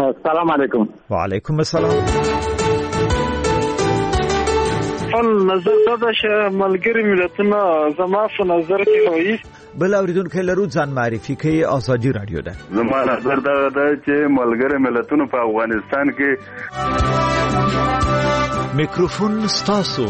السلام علیکم. وعلیکم السلام. نظر دا چې ملګری ملتونه زما په نظر کې وایي بل اوریدونکو لرو ځان معرفي کوي. ازادي رادیو ده. زما نظر دا چې ملګری ملتونه په افغانستان کې میکروفون ستاسو.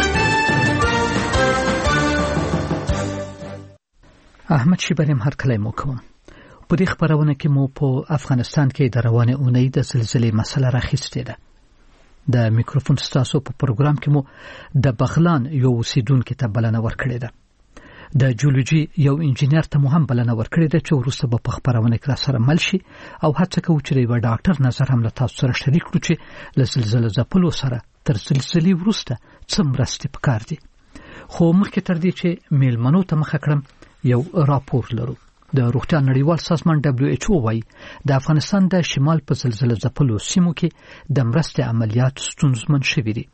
احمد شیبریم هر کله مو کوم. په دې خبرونه کې مو په افغانستان کې د روانه اونۍ د زلزلې مسله راخیستې ده. د میکروفون ستاسو په پروګرام کې مو د بغلان یو اوسیدونکو ته بلنه ورکړې ده. د جیولوژي یو انجینر ته مو هم بلنه ورکړې ده چې وروسته به په خبرونه کې سره مل شي او هڅه کوي چې یو ډاکټر نظر هم له تاسو سره شریک کړو چې له زلزلې ځپلو سره تر زلزلې وروسته څه مرستې پکار دي. خو مخکې تر دې چې میلمنو ته مخه کړم یو راپور لرو. د روغتیا نړیوال سازمان WHO وايي د افغانستان د شمال په زلزلې ځپلو سیمو کې د مرستې عملیات ستونزمن شوي دي.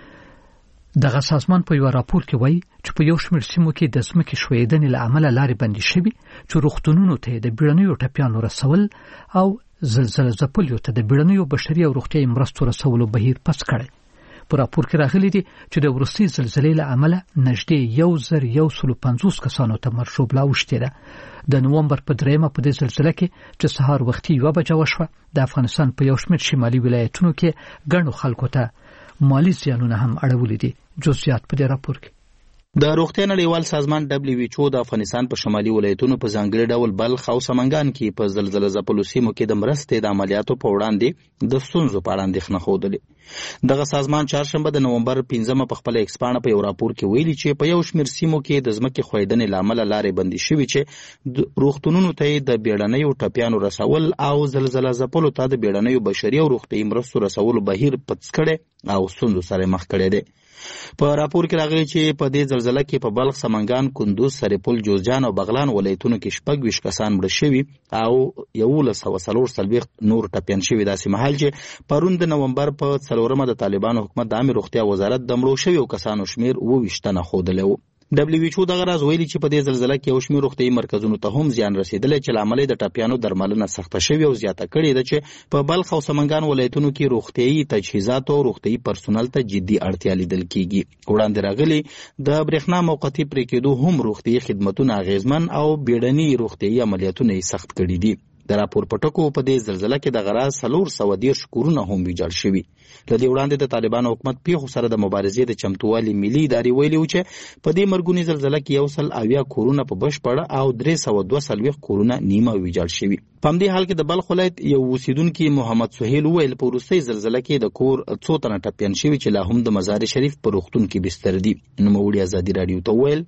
دغه سازمان په یو راپور کې وايي چې په یو شمېر سیمو کې د ځمکې ښویېدنې له امله لارې بندې شوي چې روغتونونو ته د بیړنیو ټپیانو رسول او زلزلې ځپلو ته د بیړنیو بشري او روغتیايي مرستو رسولو بهیر پس کړی. په راپور کې راغلي دي چې د وروستي زلزلې له امله نږدې 1150 کسانو ته مرګ ژوبله اوښتې ده. د نومبر په 3 په دې زلزلې کې چې سهار وختي 1 بجه وشوه د افغانستان په یو شمېر شمالي ولایتونو کې ګڼو خلکو ته مالی زیانونه هم اړولې دي. جزئیات په دې راپور کې. د روغتیا نړیوال سازمان WHO د افغانستان په شمالي ولایتونو په ځانګړي ډول بلخ او سمنګان کې په زلزلې ځپلو سیمو کې د مرستې د عملیاتو په وړاندې د ستونزو په اړه اندېښنه ښودلې. دغه سازمان چهارشنبه د نومبر 15 په خپل ایکسپانه په یو راپور کې ویلي چې په یو شمېر سیمو کې د ځمکې ښویېدنې له امله لارې بندې شوي چې روغتونونو ته د بیړنیو ټپیانو رسول او زلزلې ځپلو ته د بیړنیو بشري او روغتیايي مرستو رسولو بهیر پڅ کړي او ستونزو سره مخ کړي دي. په راپور کې راغلي چې په دې زلزلې کې په بلخ، سمنګان، کندوز، سرپل، جوزجان او بغلان ولایتونو کې 26 کسان مړه شوي او 1140 نور ټپیان شوي. داسې مهال چې پرون د نومبر په 4 د طالبانو حکومت د عامه روغتیا وزارت د مړو شویو کسانو شمیر 22 تنه ښودلی و. WHO دغه راز ویلي چې په دې زلزلې کې یو شمېر روغتیايي مرکزونو ته هم زیان رسیدلی چې له امله د ټپیانو درملنه سخته شوې او زیاته کړې ده چې په بلخ او سمنګان ولایتونو کې روغتیايي تجهیزات او روغتیايي پرسونل ته جدي اړتیا لیدل کیږي. وړاندې راغلي د برېښنا موقتي پرې کېدو هم روغتیايي خدمتونه اغیزمن او بیړني روغتیايي عملیاتونه یې سخت کړي دي. د راپور په ټکو په دې زلزلې کې د غراز 430 کورونه هم ویجاړ شوي. له دې وړاندې د طالبانو حکومت پیښو سره د مبارزې د چمتووالي ملي ادارې ویلي و چې په دې مرګونی زلزلې کې 180 کورونه په بشپړه او 342 کورونه نیمه ویجاړ شوي. په همدې حال کې د بلخ ولایت یو اوسیدونکي محمد سهیل وویل په وروستۍ زلزلې کې د کور څو تنه ټپیان شوي چې لا هم د مزار شریف په روغتون کې بستر دي. نوموړي ازادي رادیو ته وویل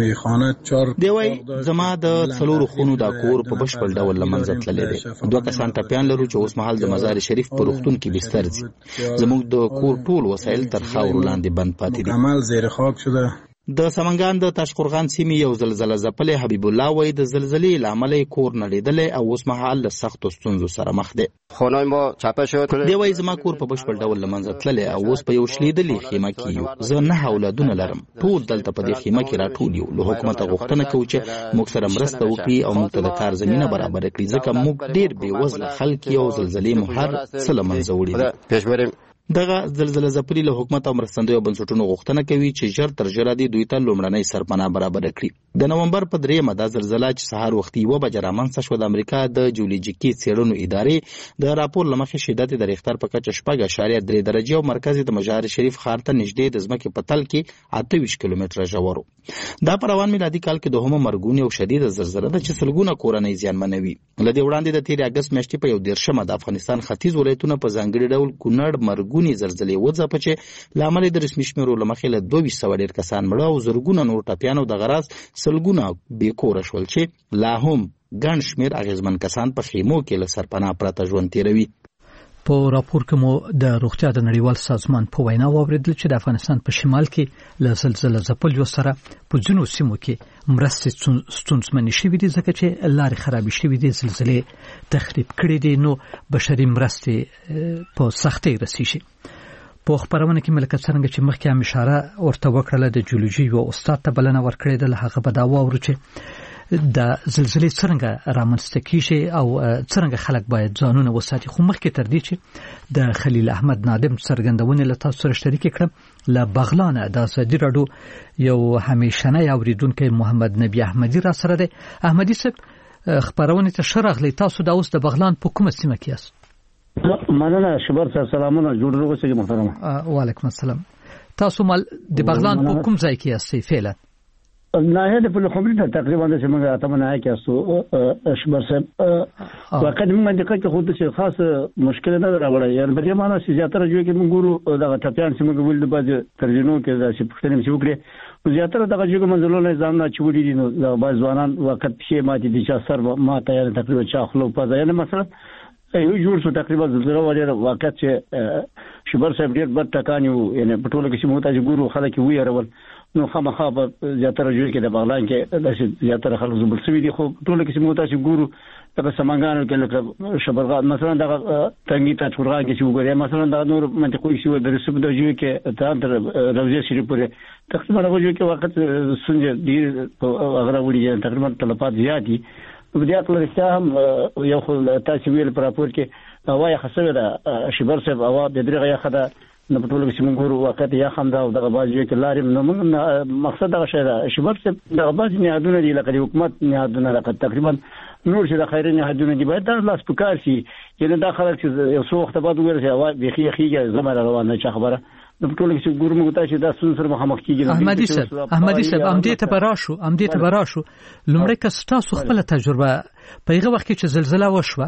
دی وای زما د 4 خونو د کور په بشپړ ډول لمنځه تللی دی. 2 کسان ټپیان لرو چې اوس مهال د مزار شریف په روغتون کې بستر دي. زموږ د کور ټول وسایل تر خاورو لاندې بند پاتې دي. عمل زیر خاک شده. د سمنګان د تاشقرغان سیمې یو زلزلې ځپلې حبیب الله وای د زلزلې له امله کور نړېدلی او اوس مهال له سختو ستونزو سره مخ دی. خونه‌ی ما چاپه شد. دی وای زما کور په بشپړ ډول لمنځه تللی او اوس په یو شلیدلې خیمه کې یو. زه 9 اولادونه لرم. ټول دلته په دې خیمه کې راټول یو. له حکومت غوښتنه کوو چې موږ سره مرسته وکړي او موږ ته د کار زمینه برابر کړي ځکه موږ ډېر بې وزله خلک یو. زلزلې مو هر څه له منځه وړي دي. دغه زلزلې ځپلي له حکومت او مرستندویو بنسټونو غوښتنه کوي چې ژر تر ژره دې دوی ته لومړنۍ سرپناه برابر کړي. د نومبر په 3 دا زلزلې چې سهار وختي 1 بجه رامنځته شوه د امریکا د جیولوژیکي څېړنو ادارې د راپور له مخې شدت د ریختر په کچه 4.3 درجې او مرکز د مزار شریف ښار ته نږدې د ځمکې په تل کې 28 کیلومتره ژور و. دا په روان میلادي کال کې دوهمه مرګونې او شدیده زلزلې ده چې سلګونه کورنۍ زیانمنوي. له دې وړاندې د 13 اګست میاشتې په 1 د افغانستان ختیځ ولایتونه په ځانګړي ډول کونړ مرګونې زلزلې وځپه چې له امله د رسمي شمیرو له مخې له 200 کسان مړه او زرګونه نور ټپیان او د غراز سلګونه بې کوره شول چې لا هم ګڼ شمېر اغېزمن کسان په خیمو کې له سرپناه پرته ژوند تېروي. په راپور کې مو د روغتیا د نړیوال سازمان په وینا واوریدل چې د افغانستان په شمال کې له زلزلې ځپلو سره په ځینو سیمو کې مرستې ستونزمنې شوې دي ځکه چې لارې خرابې شوې دي، زلزلې تخریب کړي دي، نو بشري مرستې په سختۍ رسیږي. په خبرونه کې ملک څنګه چې مخکې هم اشاره ورته وکړه د جیولوژي یو استاد ته بلنه ورکړې ده، هغه به دا واورو چې د زلزلې څنګه رامنځته کیږي او څنګه خلک باید ځانونه وساتي. خو مخکې تر دې چې د خلیل احمد نادم څرګندونه له تاسو سره شریک کړم له بغلان د ازادي راډیو یو همیشنی اوریدونکو محمد نبی احمدی را سره دی. احمدی صاحب خبرونه ته شرغلی تاسو د اوس د بغلان په کومه سیمه کې یاست؟ مننه شبر صاحب سلامونه جوړ روغسه محترم. وعلیکم السلام. تاسو مال د بغلان په کوم ځای کې یاست فعلا؟ نه د په خبرې تقریبا د څنګه اتمنه کې تاسو شبر صاحب وقت موږ د کله خو د خاص مشکل نه راوړی یعنی په دې معنی چې زیاتره جو کې موږ ګورو دغه ټپيان چې موږ ولې د باز ترجمه کې د پښتنې چې وکړي زیاتره دغه جو منځلو نظام نه چوړي دي نو د باز ځوانان وخت شي ماتې دي چې سر ما ته تقریبا چاخلو په ځای نه مثلا یو جوړ شو تقریبا زلزلہ وړي وخت چې شبر صاحب ډېر بد ټکانیو یعنی په ټولو کې چې موږ ته ګورو خلک ویرول نو خامخا زیاتره جوړ کې د بغلان کې د زیاتره خلک زبر سوي دي خو ټولو کې چې موږ ته ګورو د سمنګانو کې لکه شبرغان مثلا د تنګی ته چورغان کې چې وګورئ مثلا د نور منطقې چې د رسوب د جوړ کې تر روزي شری پورې تقریبا راوځي کې وخت سنجه دي اگر وړي تقریبا تلفات زیات دي په دې اړه چې هم یو خل تاسو ویل پر راپور کې هواي خسوي دا شبر صاحب هوا د درغه یا خدا نه په ټولو کې موږ ګورو وخت یا هم دا د غباجو کې لارې نو موږ مقصد دا شی دا شبر صاحب د غباج نه ادونه دي لکه حکومت نه ادونه لکه تقریبا نور چې د خیرین هدونه دي باید د لاس پکار شي یعنی دا خلک چې یو څو وخت بعد وګوري هوا بيخيږي زموږ روانه چې خبره د ټولو کې ګورو موږ ته چې دا سنسر مخامخ کیږي. احمدی صاحب ام دې ته براشو لمړی که تاسو خپل تجربه په هغه وخت کې چې زلزلہ وشوه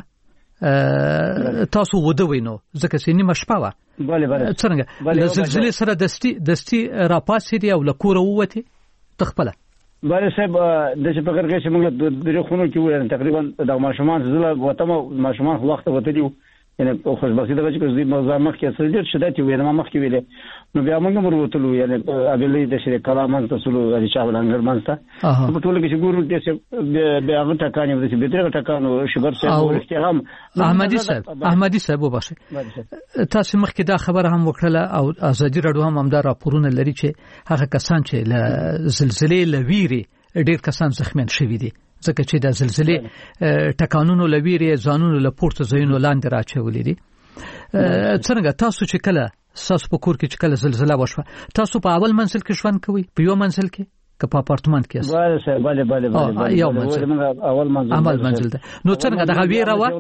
تاسو وده وینو ځکه چې نیمه شپه و څنګه د زلزلې سره دستی راپاسې دی او لکوره ووته تخپله بله صاحب د چې په غرګه چې موږ د خونو کې وایو تقریبا د ماشومان زله وته ماشومان وخت وته دی یعنی خوشبختی دغه چې د مزامخ کې اصل ډیر شدت وي نه مخ کې ویل نو بیا موږ مرغوتلو یعنی ابلې د شری کلامن تاسو د شاول انګر مانسته په ټول کې چې ګورو د بیا هغه ټکانې د بیتره ټکانو شبر صاحب ورستهام احمدی صاحب وبخښه تاسو مخکې دا خبره هم وکړه او ازادي راډیو هم دا راپورونه لري چې هغه کسان چې له زلزلې لويري ډیر کسان زخمیان شوي دي ځکه چې د زلزلې ټکانونو لويري ځانونو له پورته ځایونو لاندې راچولې دي. څنګه تاسو چې کله تاسو په کور کې چې کله زلزلہ وشوه تاسو په اول منزل کې ژوند کوئ په یو منزل کې که په اپارتمان کې است؟ بله یو منزل اول منزل ده. نو څنګه دغه ویره و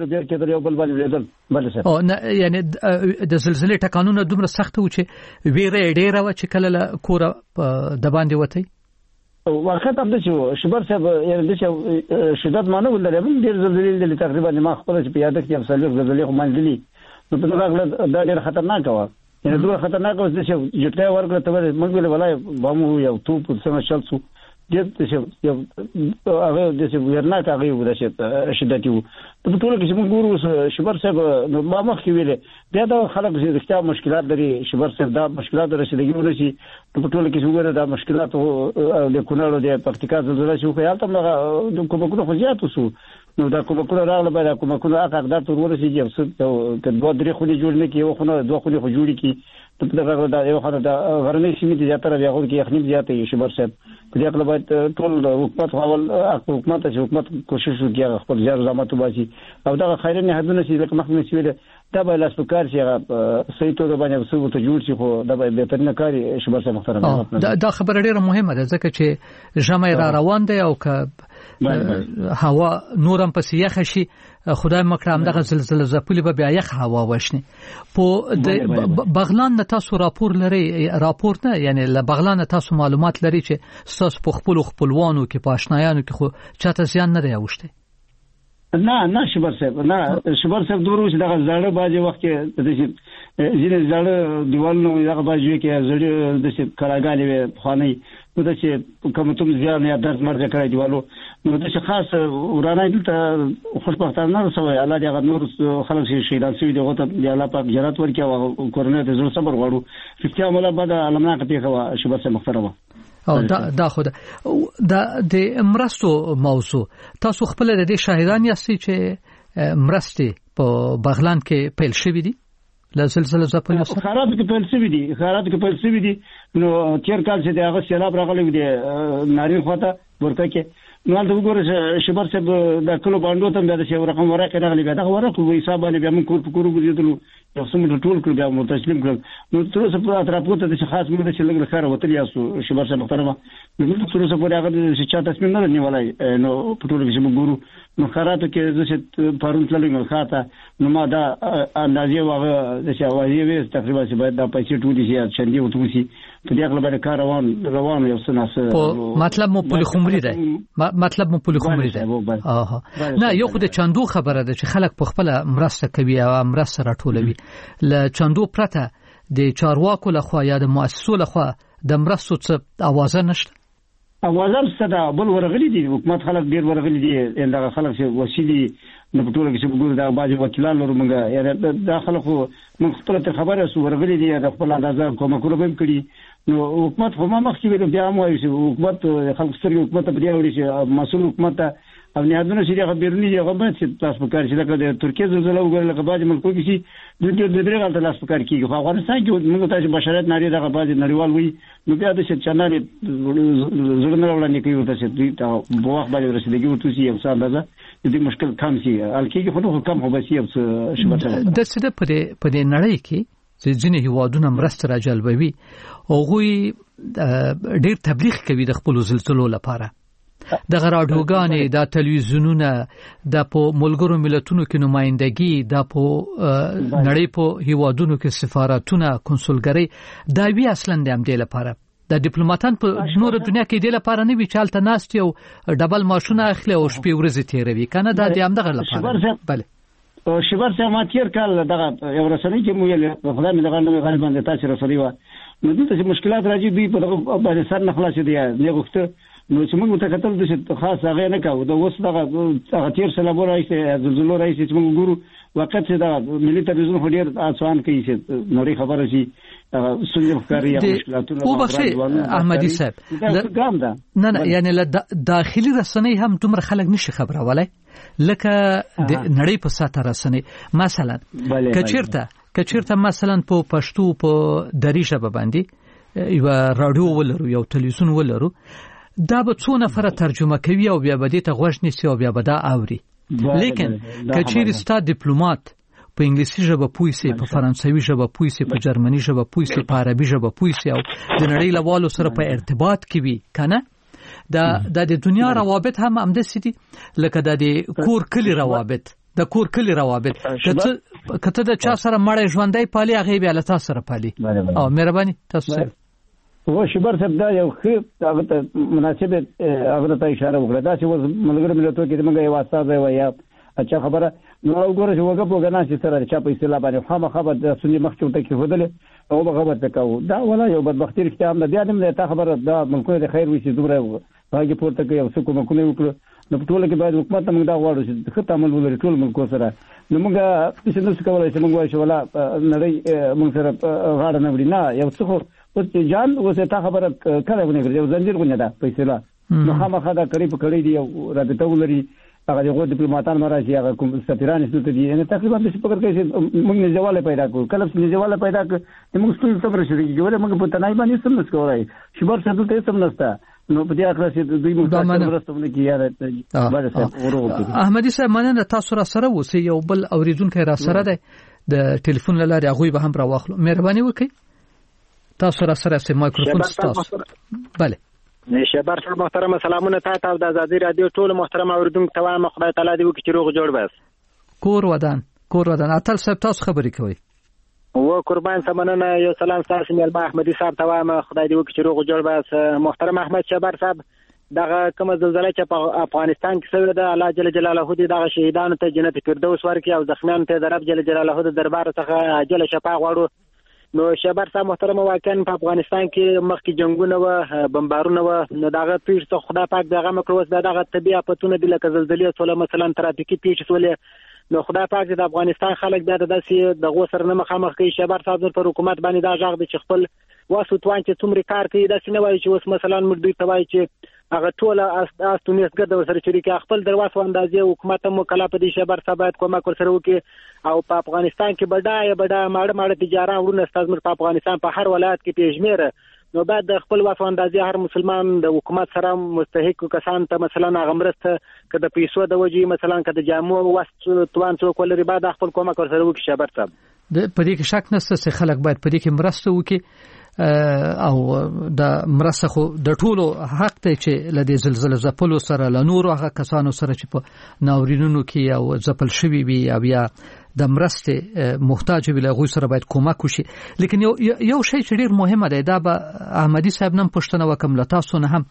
او یعنی د زلزلې ټکانونه دومره سخت و چې ویره ډیره و چې کله کور د باندې وته وخت هم د شبر صاحب یعنی د شدت معنی ولري هم ډیر زلزلې تقریبا ما خپل په یاد کې هم سلوک زلزلې خو منځلي نو په دغه دا ډیر خطرناک و یعنی دوه خطرناک و چې جټه ورګه ته موږ ویل ولای بامو یو تو په څنګه چلڅو دې چې یو هغه د څه ورناک هغه و د شدت یو په ټول کې موږ ګورو شبر صاحب نو ما مخ کې ویل بیا دا خلک چې رښتیا مشکلات لري شبر صاحب دا مشکلات رسیدګي ورسي په ټول کې وګوره دا مشکلات د کونړو د پکتیکا زلزلہ شو خیال ته د کومه خو زیات وسو نو دا کومه راغله به دا کومه حقدار تر ورسیږي او څه د دوه درې خونې جوړ نه کی یو خونه دوه خونې خو جوړی کی ته دا دا یو خونه دا غرنۍ سیمه دي زیاتره بیا خو کې یخنی زیاته شبر صاحب په دې اړه باید ټول حکومت حکومت کوشش وکړي خپل ځای زماتو باسي او دا خیرنه هدونه چې لکه مخکې سویل دا به لاس پکار شي صحیح توګه باندې وسو ته جوړ شي خو دا به بهترینه کاری شبر صاحب محترم دا خبره ډیره مهمه ده ځکه چې جمع را روان دی او که هوا نورم پس یخ شي خدای مکرم دغه زلزلہ زپلی به بیا یخ هوا وشني په بغلان نه تاسو راپور لري راپور نه یعنی له بغلان تاسو معلومات لري چې تاسو په خپلوانو کې پاشنایانو کې خو چاته زیان نه دی اوشته؟ نه شبر صاحب دورو چې دغه زړه باجه وخت کې د ځینې زړه دیوالونو دغه باجه کې زړه د کراګانې خاني نو د چې کوم ته زیان یا درد مرزه کړی دیوالو نو د خاص ورانه دلته خوشبختانه سوې الله دې هغه نور خلک شهیدان شوي دي غوته دی الله پاک جنت ورکړي او کورونه ته زړه صبر غواړو فکر مولا بعد علمناک پیښه شبر صاحب محترمه او دا خو د مرستو موضوع تاسو خپل د دې شاهدان یاستئ چې مرستې په بغلان کې پیل شوې دي له زلزلې ځپلو سره خراب کې پیل شوې دي نو تیر کال چې هغه سیلاب راغلی دی ناری خواته ورته کې نو ته وګوره شبر صاحب د کلو باندې ته د یو رقم ورکه راغلی بیا دا ورکه وې حساب باندې بیا موږ کور په کور وګورېدلو یو څه ټول کړ بیا مو تسلیم کړ نو تر اوسه په اطرافو ته د خاص موږ د شلګ لخر وتل یاسو شبر صاحب محترمه نو تر اوسه پورې هغه د چا تصمیم نه نیولای نو په ټول کې موږ ګورو نو خراته کې زه پرون تللم خاطه نو ما دا اندازې واغه د شاوازي وې تقریبا چې باید دا پیسې ټول شي چندي وتوسی په دې خپل باندې کار روان یو څه ناس مطلب مو پولی خمري دی مطلب مو پولی خمري دی نه یو خو د چاندو خبره ده چې خلک په خپل مرسته کوي او مرسته راټولوي ل چاندو پرته د چارواکو لخوا یا د مؤسسو لخوا د مرستو څه اواز نشته اوازم ستدا بل ورغلي دي حکومت خلک ډیر ورغلي دي دا خلک چې وسیلي نو په ټول کې چې وګورو دا باج وکیلان لرو موږ یا دا خلکو موږ خپل خبره سو ورغلي دي د خپل اندازه کومه کوله به کړی نو حکومت خو ما مخکې ویل بیا مو چې حکومت خلک سترګې حکومت په دی وړي چې مسؤل حکومت او نیادونه چې هغه بیرونی هغه باید چې تاسو په کار چې لکه د ترکیه زلزلہ وګورل لکه باج ملکو کې چې د دې غلط لاس په کار کیږي خو افغانستان کې موږ تاسو بشریت ناری دغه باج نړیوال وي نو بیا د چناري زړه وړاندې کوي چې دوی ته په وخت باندې رسیدګي ورته یو څه اندازه دې مشکل کم شي الکه خو کم هو بس یو څه شبته د څه په دې نړۍ کې چې ځینې هیوادونه مرسته راجلبوي او غوي ډېر تبلیغ کوي د خپل زلزلو لپاره د راډیوګانې د تلویزیونونو د په ملګرو ملتونو کې نمائندګي د په نړۍ په هیوادونو کې سفارتونه کنسولګری دا وی اصلا د هم د لپاره د ډیپلوماټان په نور دنیا کې د لپاره نه وی چالت ناست یو ډبل ماشونه اخلي او شپې ورځې تیروي کنه دا د هم دغه لپاره بله او شبر څه ما تیر کال دغه یو رسنۍ کې مو یې په خدای مې دغه نوې غالبا د تاسو رسنۍ و نو دغه مشکلات راځي دوی په دغه باندې سر نه خلاص دي نه غوښته نو چې موږ متکتل د څه خاص هغه نه کوو د اوس دغه تیر سره مو راځي زلزلو راځي چې موږ ګورو وخت چې دا ملي تلویزیون هډیر آسان کوي چې نوري خبره شي سنجو ښکاری یا مشکلاتونه او بخښي احمدي صاحب نه یعنی داخلي رسنۍ هم دومره خلک نشي خبرولای لکه د نړۍ په ساته رسنۍ مثلا کچیرته مثلا په پښتو په دری ژبه باندې یو رادیو ولرو یو تلویزیون ولرو دا به څو نفر ترجمه کوي او بیا به دې ته غوښ نسی او بیا به دا اوري لیکن کچیر ستا ډیپلوماټ په انګلیسي ژبه پوي سي په فرانسوي ژبه پوي سي په جرمني ژبه پوي سي په عربي ژبه پوي سي او د نړۍ لوالو سره په ارتباط کې وي کنه د دنیا روابط هم همداسې دي لکه د کور کلی روابط کته د چا سره مړ ژوندۍ پالي هغه بیا له تاسو سره پالي او مهرباني تاسو سره و شبر صاحب دا یو ښه هغه ته مناسبه هغه ته اشاره وکړه دا چې ملګری ملتونو کې موږ یو استاد وای یا اچھا خبره نو وګوره چې وګه په غنا چې سره چا په اصطلاح باندې خامہ خبر د سنی مخکې ته کې هدل او به خبر تکاو دا ولا یو بدبختی رښتیا هم بیا دې ته خبره دا ملکونه د خیر وي چې دومره هغه پورته کوي او څه کومه وکړو نو په ټول کې باید حکومت موږ دا غواړو چې ښه تعامل ولري ټول ملکو سره نو موږ څه نو څه کولای چې موږ وایو چې ولا نړۍ موږ سره غاړه نه وړي نه یو څه اوس جان اوسه تا خبره کړه ونه کړې یو زنجیر غونډه ده پیسې نو خامخا دا کړی په کړی دی یو رابطه ولري هغه یو ډیپلوماټان مراشي هغه کوم سفیران ستو دي نه تقریبا د څه پکړ کې موږ نزواله پیدا کړو کله چې نزواله پیدا کړ موږ ټول صبر شو کیږي موږ په تنای باندې سم نس کوی شبر څه ته سم نستا نو په دې اخر چې دوی موږ ورستونه کیاره احمدي صاحب مننه تاسو را سره وسی یو بل اوریدونکو را سره ده د ټلیفون لاره هغه به هم راوخلو مهرباني وکړئ تاسو را سره سه مایکروفون تاسو بله شبر صاحب محترم سلامونه تاسو او د آزادي رادیو ټول محترم اوریدونکو ته وایم خدای تعالی دې وکړي چې روغ جوړ بس کور ودان اتل صاحب تاسو خبرې کوي و قربان سمنه یو سلام تاسو مل احمدي صاحب ته وایم خدای دې وکړي چې روغ جوړ بس محترم احمد شبر صاحب دغه کوم زلزلہ چې په افغانستان کې شوې ده الله جل جلاله دې دغه شهیدانو ته جنت فردوس ورکړي او زخمیانو ته د رب جل جلاله د دربار څخه عاجل شفا غواړو نو شبر صاحب محترم واقعا په افغانستان کې مخکې جنگونه و بمبارونه و نو دغه پیښ څخه خدای پاک دغه مکروس دغه طبيعي افتونه د لکه زلزلې ټول مثلا ترافیکي پیښ سولې نو خدای پاک د افغانستان خلک بیا د داسې د غوسر نه مخامخ کوي شبر صاحب پر حکومت باندې دا ځاغ د خپل واسطوان چې څومره کار کوي داسې نه وایي چې اوس مثلا موږ دوی ته وایي چې هغه ټول استونیس ګرځي سره شریک خپل دروازه اندازې حکومت مو کلا په دې شبر صاحب کومه کول سره وکي او په افغانستان کې بډای ماړه تجارت ورونه استاد په افغانستان په هر ولایت کې پیژمېره نو بعد د خپل واک اندازې هر مسلمان د حکومت سره مستحق کسان ته مثلا هغه مرسته که د پیسو د وجې مثلا که د جامو وست توان څوک ولري بعد خپل کومک ورسره وکړي شهبر صاحب د پدې کې شک نشته چې خلک باید پدې کې مرسته وکړي او د مرسته خو د ټولو حق ته چې لدې زلزلې زپلو سره له نورو هغه کسانو سره چې په ناورینونو کې او زپل شوی وي او یا د مرسته محتاج وي له غوي سره باید کومک وشي لیکن یو شی چې ډیر مهمه دی دا به احمدي صاحب نن پښتنه وکم له تاسو نه هم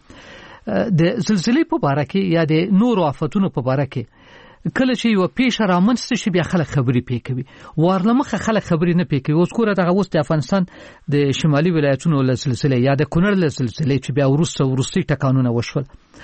د زلزلې په اړه کې یا د نورو آفتونو په اړه کې کله چې یو پیښه رامنځته شي بیا خلک خبرې پې کوي ورلمخه خلک خبرې نه پې کوي اوس ګوره دغه اوس د افغانستان د شمالي ولایتونو له سلسله یا د کونړ له سلسله چې بیا وروستي ټکانونه وشول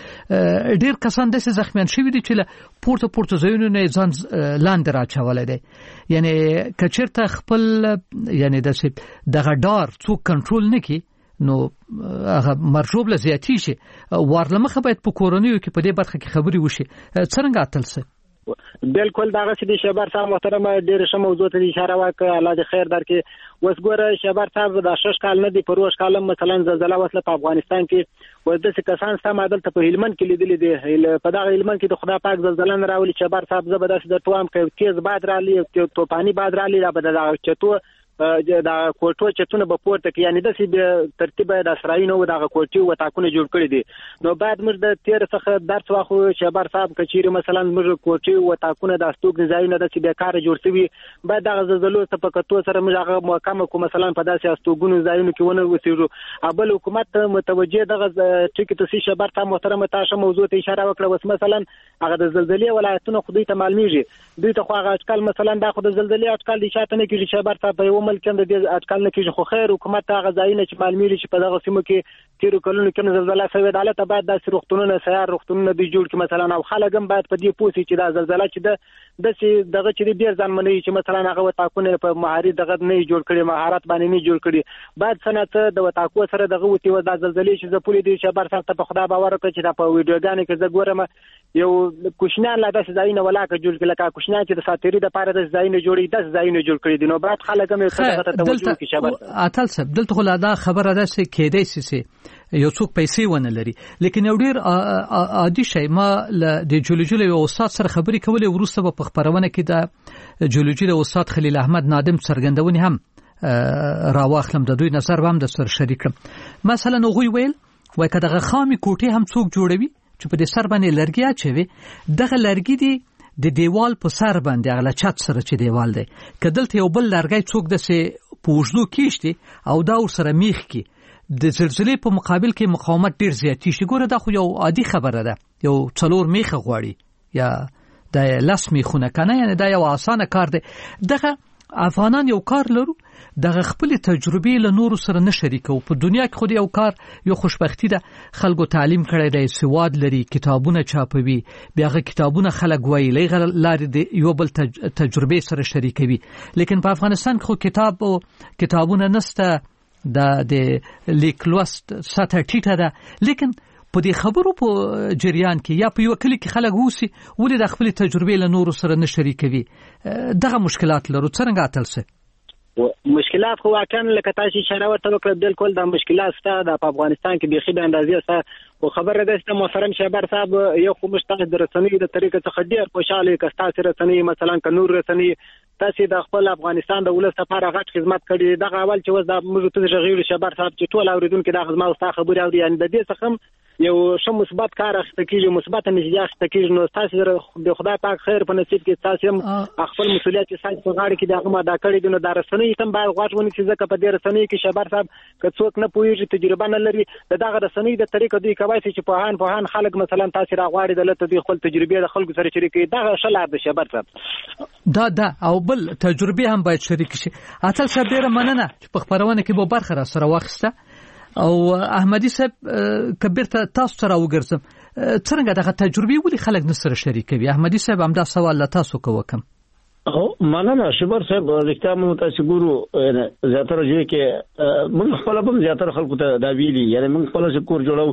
ډیر کسان داسې زخمیان شوي دي چې له پورته ځایونو نه ځان لاندې راچولی دی یعنی که چېرته خپل یعنی دغه ډار څوک کنټرول نه کړي نو هغه مرجوب له زیاتی شي ورلمخه باید په کورونیو کې په دې برخه کې خبرې وشي څنګه اتل څه بالکل داغه چې شهبر صاحب محترم ډیر ښه موضوع ته اشاره وکړه الله دې خیر درکړي اوس ګوره شهبر صاحب د 6 کال نه دی پروش کال مثلا زلزلہ وسله په افغانستان کې و د څه کسان سم عدل ته په هلمند کې لیدلې دي په دغه هلمند کې د خدای پاک زلزلہ نه راولي شهبر صاحب زبردست د توام کې تیز باد رالي توپانی باد رالي دا به د چتو دا کوټو چتونه په پورته کې یعنی د سې ترتیب د اسرائیل نو دغه کوټي و تاکونه جوړ کړی دي نو بعد موږ د 13 څخه درس واخو شهبر صاحب کچيري مثلا موږ کوټي و تاکونه د استوګ ځایونه د سې بیکاره جوړ شوی بعد دغه زلزلو ته په کتو سره موږ هغه محکمه کو مثلا په داسې استوګونو ځایونو کې ونه وسیږو ابل حکومت متوجه دغه ټکی ته شهبر صاحب محترم تاسو موضوع ته اشاره وکړه وس مثلا هغه د زلزلې ولایتونو خودي ته معلومیږي دوی ته خو هغه اټکل مثلا د خود زلزلې اټکل دي شاته نه کیږي شهبر صاحب ملک د دې اټکل نه کیږي خو خیر حکومت هغه ځایونه چې معلومیږي چې په دغه سیمو کې تیرو کلونو کې زلزلہ شوې ده البته باید د رغتونونو سیار رغتونونو دی جوړ کې مثلا او خلک هم باید په دې پوسي چې دا زلزلہ چې دغه چې ډیر ځان مني چې مثلا هغه وتاکونه په مهاري دغه نه جوړ کړي مهارت باندې نه جوړ کړي بعد سنت د وتاکو سره دغه وتی و د زلزلې چې زپولې دي شهبر صاحب ته په خدا باور وکړي چې دا په ویډیوګانو کې زه ګورم یو کوشنان لا داسې ځایونه ولاکه جوړ کړي لکه کوشنان چې د ساتيري د پاره د ځایونه جوړي د ځایونه جوړ کړي دي نو بعد خلک هم څه توجه کوي شهبر اتل صاحب دلته خو دا خبره ده چې کېدای شي یو څوک پیسې ونه لري لیکن یو ډیر عادي شی ما د جیولوژي یو استاد سره خبرې کولې ورسته په خبرونه کې د جیولوژي د استاد خلیل احمد نادم څرګندونې هم راواخلم د دوی نظر هم د سر شریک مثلا غوي ویل وای کداغه خامي کوټه هم څوک جوړوي چې په دې سر باندې لرګي اچوي دغه لرګي دی د دیوال په سر باندې هغه چت سره چې دیوال دی کدلته یو بل لرګي څوک د سه پوجدو کیشتي او دا ور سره میخ کی د زلزلې په مقابل کې مقاومت ډیر زیاتی شي ګوره دا خو یو عادي خبره ده یو څلور میخه غواړي یا د لاس میخونه کنه یعنی دا یو اسانه کار دی دغه افغانان یو کار لرو دغه خپل تجربې له نورو سره نه شریکو په دنیا کې خو یو کار یو خوشبختی ده خلکو تعلیم کړی دی سواد لري کتابونه چاپوي بیاغه کتابونه خلک وایي لارې د یو بل تجربې سره شریکوي لیکن په افغانستان خو کتابونه نسته د لیک لوست سطح ټیټه ده لیکن په دې خبرو په جریان کې یا په یو کلی کې خلک ووسی ولې د خپل تجربې له نورو سره نه شریکوي دغه مشکلات لرو څنګه اتل څه مشکلات خو واقعا لکه تاسو اشاره ورته وکړه بالکل د مشکلات شته د افغانستان کې بيخي د اندازې سره خو خبره ده چې محترم شهبر صاحب یو خو مشتاق د رسنۍ د طریقې څخه ډیر خوشاله کستا سره رسنۍ مثلا کنور رسنۍ تاسو د خپل افغانستان د ولس لپاره غټ خدمت کړي دغه اول چې وز د موږ ته غوړي شهبر صاحب چې ټول اوریدونکو د خدمت او خبري اوري ان د دې څخه یو شم مثبت کار اخته کیږي مثبت نتیجه اخته کیږي نو تاسو د خدای پاک خیر په نصیب کې تاسو هم خپل مسؤلیت ساتي په غاړه کې دغه ماده کړی د د رسنۍ تم باید غواړو چې ځکه په دې رسنۍ کې شهبر صاحب که څوک نه پوهیږي تجربه نه لري دغه رسنۍ د طریقې دوی کوي چې په هان خلک مثلا تاسو راغواړي د لته دوی خپل تجربه د خلکو سره شریکي دغه شلار د شهبر صاحب دا او بل تجربه هم باید شریک شي اتل صاحب ډیره مننه چې په خبرونه کې به برخه را سره واخسته او احمدي صاحب کبیر ته تاسو سره وګرځم څنګه دغه تجربه ولې خلک نه سره شریکوي احمدي صاحب هم دا سوال له تاسو کوم او مننه شهبر صاحب رښتیا مو تاسو ګورو زیاتره ځکه موږ خپل هم زیاتره خلکو ته دا ویلي یعنی موږ خپل کور جوړو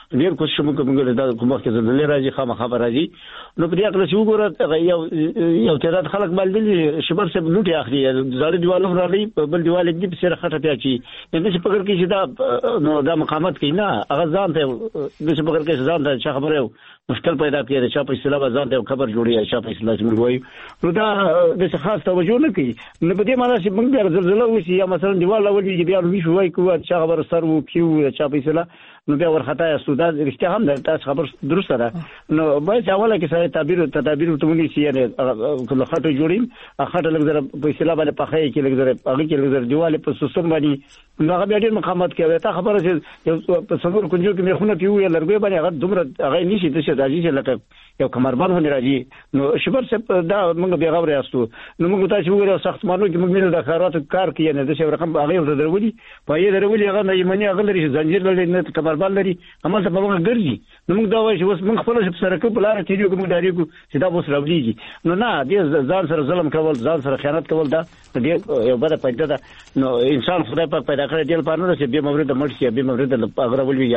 ډیر کوشش موږ دا کومه کې زلزلې راځي خامخا راځي نو په دې اړه چې وګوره یو تعداد خلک باندې شبر سره لوټي اخلي زړه دیوالو راځي بل دیوال کې په سره خټه پیاچی د څه پکړ کې چې دا نو دا مقاومت کوي نه هغه ځان ته د څه پکړ کې ځان ته چې خبره مشکل پیدا کړي چې په اصطلاح ځان ته خبر جوړي چې په اصطلاح موږ وایو نو دا د خاص توجه نه کوي نو په دې معنی چې موږ د زلزلې وشي یا مثلا دیوال اول کې بیا وی شوای کوه چې خبر سر وو کیو چې په اصطلاح نو بیا ورخطا سودا رښتیا هم دا خبر درسته ده نو باید اوله کې سره تدابیر ته ونی شي کله خټه جوړیم خټه لږ په اصطلاح باندې پخې کې لږ هغه کې لږ دیواله په سیستم باندې نو هغه بیا ډیر مقاومت کوي تا خبره چې په څلور کنجو کې مخونه پیو یا لرګي باندې هغه دومره هغه نشي د څه راځي چې لکه یو کمربند هونی راځي نو شبر څه دا موږ بیا غوړې استو نو موږ تاسو وګورئ ساختمانو کې موږ د خیرات کار کوي نه د څه رقم هغه درولي په یې درولي هغه نه یمني هغه لري زنجیر لري نه کمربند لري اما ته په موږ ګرځي نو موږ دا وایي چې اوس موږ خپل سره کې بلاره تیریو کوم داریو چې دا اوس راوړيږي نو نه دې ځان سره ظلم کول ځان سره خیانت کول دا دې یو بده پیدا ده نو انسان خدای پاک پیدا کړی دی په نور چې به مورد مرشي به مورد هغه ولوي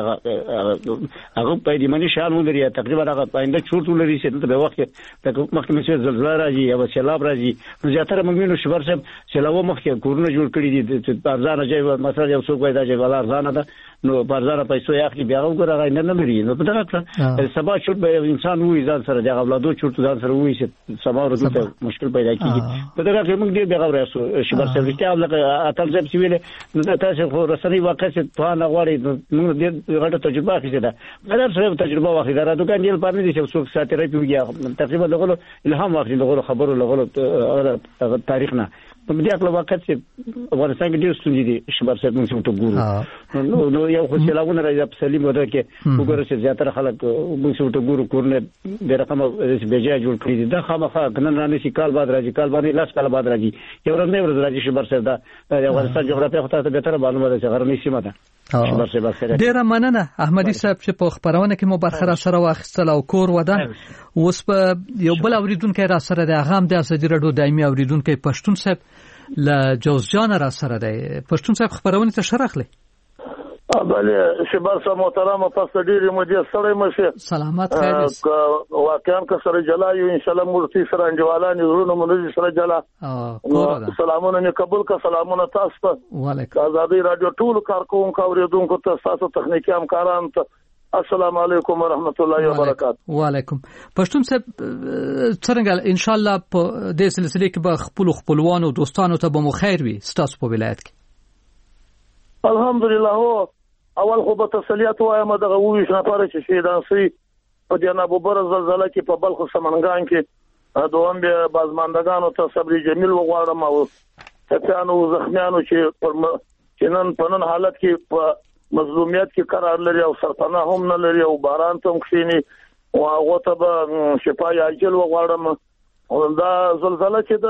هغه په دې معنی شان ولري تقریبا هغه پاینده چورت ولري چې په وخت کې مخکې مشه زلزلہ راځي یا سیلاب راځي نو زیاتره موږ نو شبر صاحب سیلاب مخکې کورونه جوړ کړی دي چې ارزانه ځای مثلا یو څوک وای دا چې ولا ارزانه ده نو بازار پیسې اخلي بیا وګورئ نه لري نو په دغه سبا چورت به انسان وې ځان سره د اولادو چورت ځان سره وې چې سبا ورته مشکل پیدا کیږي په دغه کې موږ دې بیا راځو شبر صاحب ته هغه اتل ځب چې ویل نو تاسو خو رسنۍ واقع چې په نه غواړي موږ دې غټه تجربه اخیسته ده دا سره تجربه واخیسته دا دوکان دی په دې چې څوک ساتي راځي تقریبا دغه الهام واخلي دغه خبرو لغه تاریخ نه په دې اړه واقع چې افغانستان کې ډېر ستونزې دي شبر صاحب موږ ته ګورو نو یو خو سیلابونه راځي په سلیم ودا کې وګورئ چې زیاتره خلک موږ ته ګورو کورنه د رقم بجای جوړ کړی دي دا خامخا کنه نه نشي کال بعد راځي کال باندې لاس کال بعد راځي یو ورځ نه ورځ راځي شبر صاحب دا افغانستان جغرافیه خو ته به تر معلومه ده چې غرنۍ سیمه ده ډیره مننه احمدي صاحب چې په خبرونه کې مو برخه سره واخیستل او کور ودان اوس په یو بل اوریدونکو را سره د هغه هم د اسدی رډو دایمي اوریدونکو پښتون صاحب ل جوزجان را سره دی پښتون صاحب خبرونه ته شرخله بله شبر صاحب محترم پس ډیره مودې سره مشه سلامت خیر واقعا که سره جلا یو ان شاء الله مرتي سره انجوالان زرونه مونږ سره جلا سلامونه قبول کا سلامونه تاسو ته وعلیکم آزادی رادیو ټول کارکونکو اوریدونکو ته تاسو تخنیکی همکاران ته السلام علیکم ورحمت الله وبرکاته وعلیکم پښتون صاحب څنګه ان شاء الله په دې سلسله کې به خپلوان او دوستانو ته به مو خیر وي ستاسو په ولایت کې الحمدلله هو اول خو به تسلیت وایم دغه ویش نفر چې شهیدان سي په دې نه ببر زلزلہ کې په بلخ سمنګان کې دوهم به بازماندگانو ته صبر جمیل وغواړم او څنګه زخمیانو چې نن په نن حالت کې په مظلومیت کې قرار لري او سرپناه هم نه لري او باران ته مخینی او هغه ته به شفای عاجل وغواړم او دا زلزلہ چې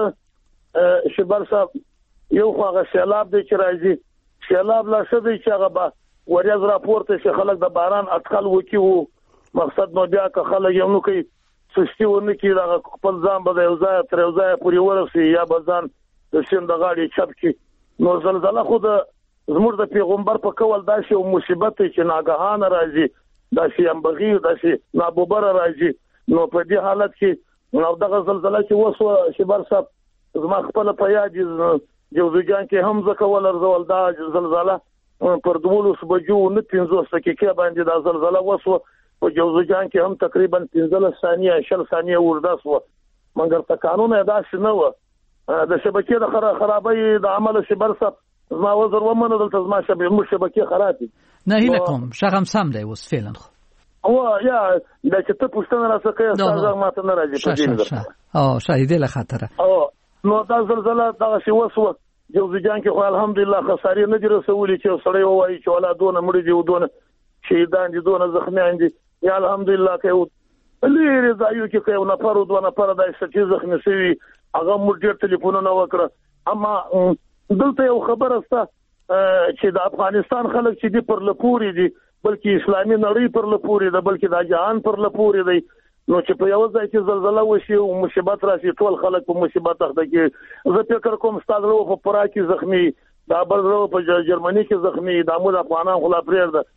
د شبر صاحب یو هغه سیلاب دی چې راځي سیلاب لا څه دی چې هغه به ورځ راپورته چې خلک د باران اټکل وکيو مقصد نو بیا که خلک یو نو کوي سستی ونه کی دا خپل ځان به یو ځای تر یو ځای پورې ورسي یا بزان د سیند غاړي چپ کی نو زلزلہ خو د زموږ د پیغمبر په کول داسې او مصیبت چې ناګهانه راځي داسې امبغي داسې نابوبر راځي نو په دې حالت کې نو دغه زلزلہ چې وسو شبر صاحب زما خپل په یاد جوزجان کې هم ځکول ارزول دا زلزلہ پر 12 بجو نه 15 دقیقې باندې دا زلزلہ وسو په جوزجان کې هم تقریبا 15 ثانیه 10 ثانیه ورده سو مګر ته قانون ادا شنه و د شبکې د خرابۍ د عمل شبر صاحب زما وزر ومنه دلته زما شبکې خراب دي نه هیله کوم شغم سم دی اوس فعلا او یا د چې ته پښتنه راځي تاسو ماته نه راځي په دې او شاهدې له خطر او نو دا زلزلہ دا شی وسو جوزجان کې خو الحمدلله خسارې نه دي رسولي چې سړی وایي چې ولا دونه مړي دي ودونه شهیدان دي دونه زخمیان دي یا الحمدلله کې لري ځایو کې کوي نه پرو دوه نفر د شي زخمی شوی هغه موږ ټلیفونونه وکړه اما دلته یو خبره سته چې د افغانستان خلک چې دي پر لپوري دي بلکې اسلامي نړۍ پر لپوري ده بلکې د جهان پر لپوري دی نو چې په یو ځای کې زلزلہ وشي او مصیبت راشي ټول خلک په مصیبت اخته کې زه فکر کوم ستاسو په پورا کې زخمی دا بل په جرمني کې زخمی د امو افغانان خلا پرېر ده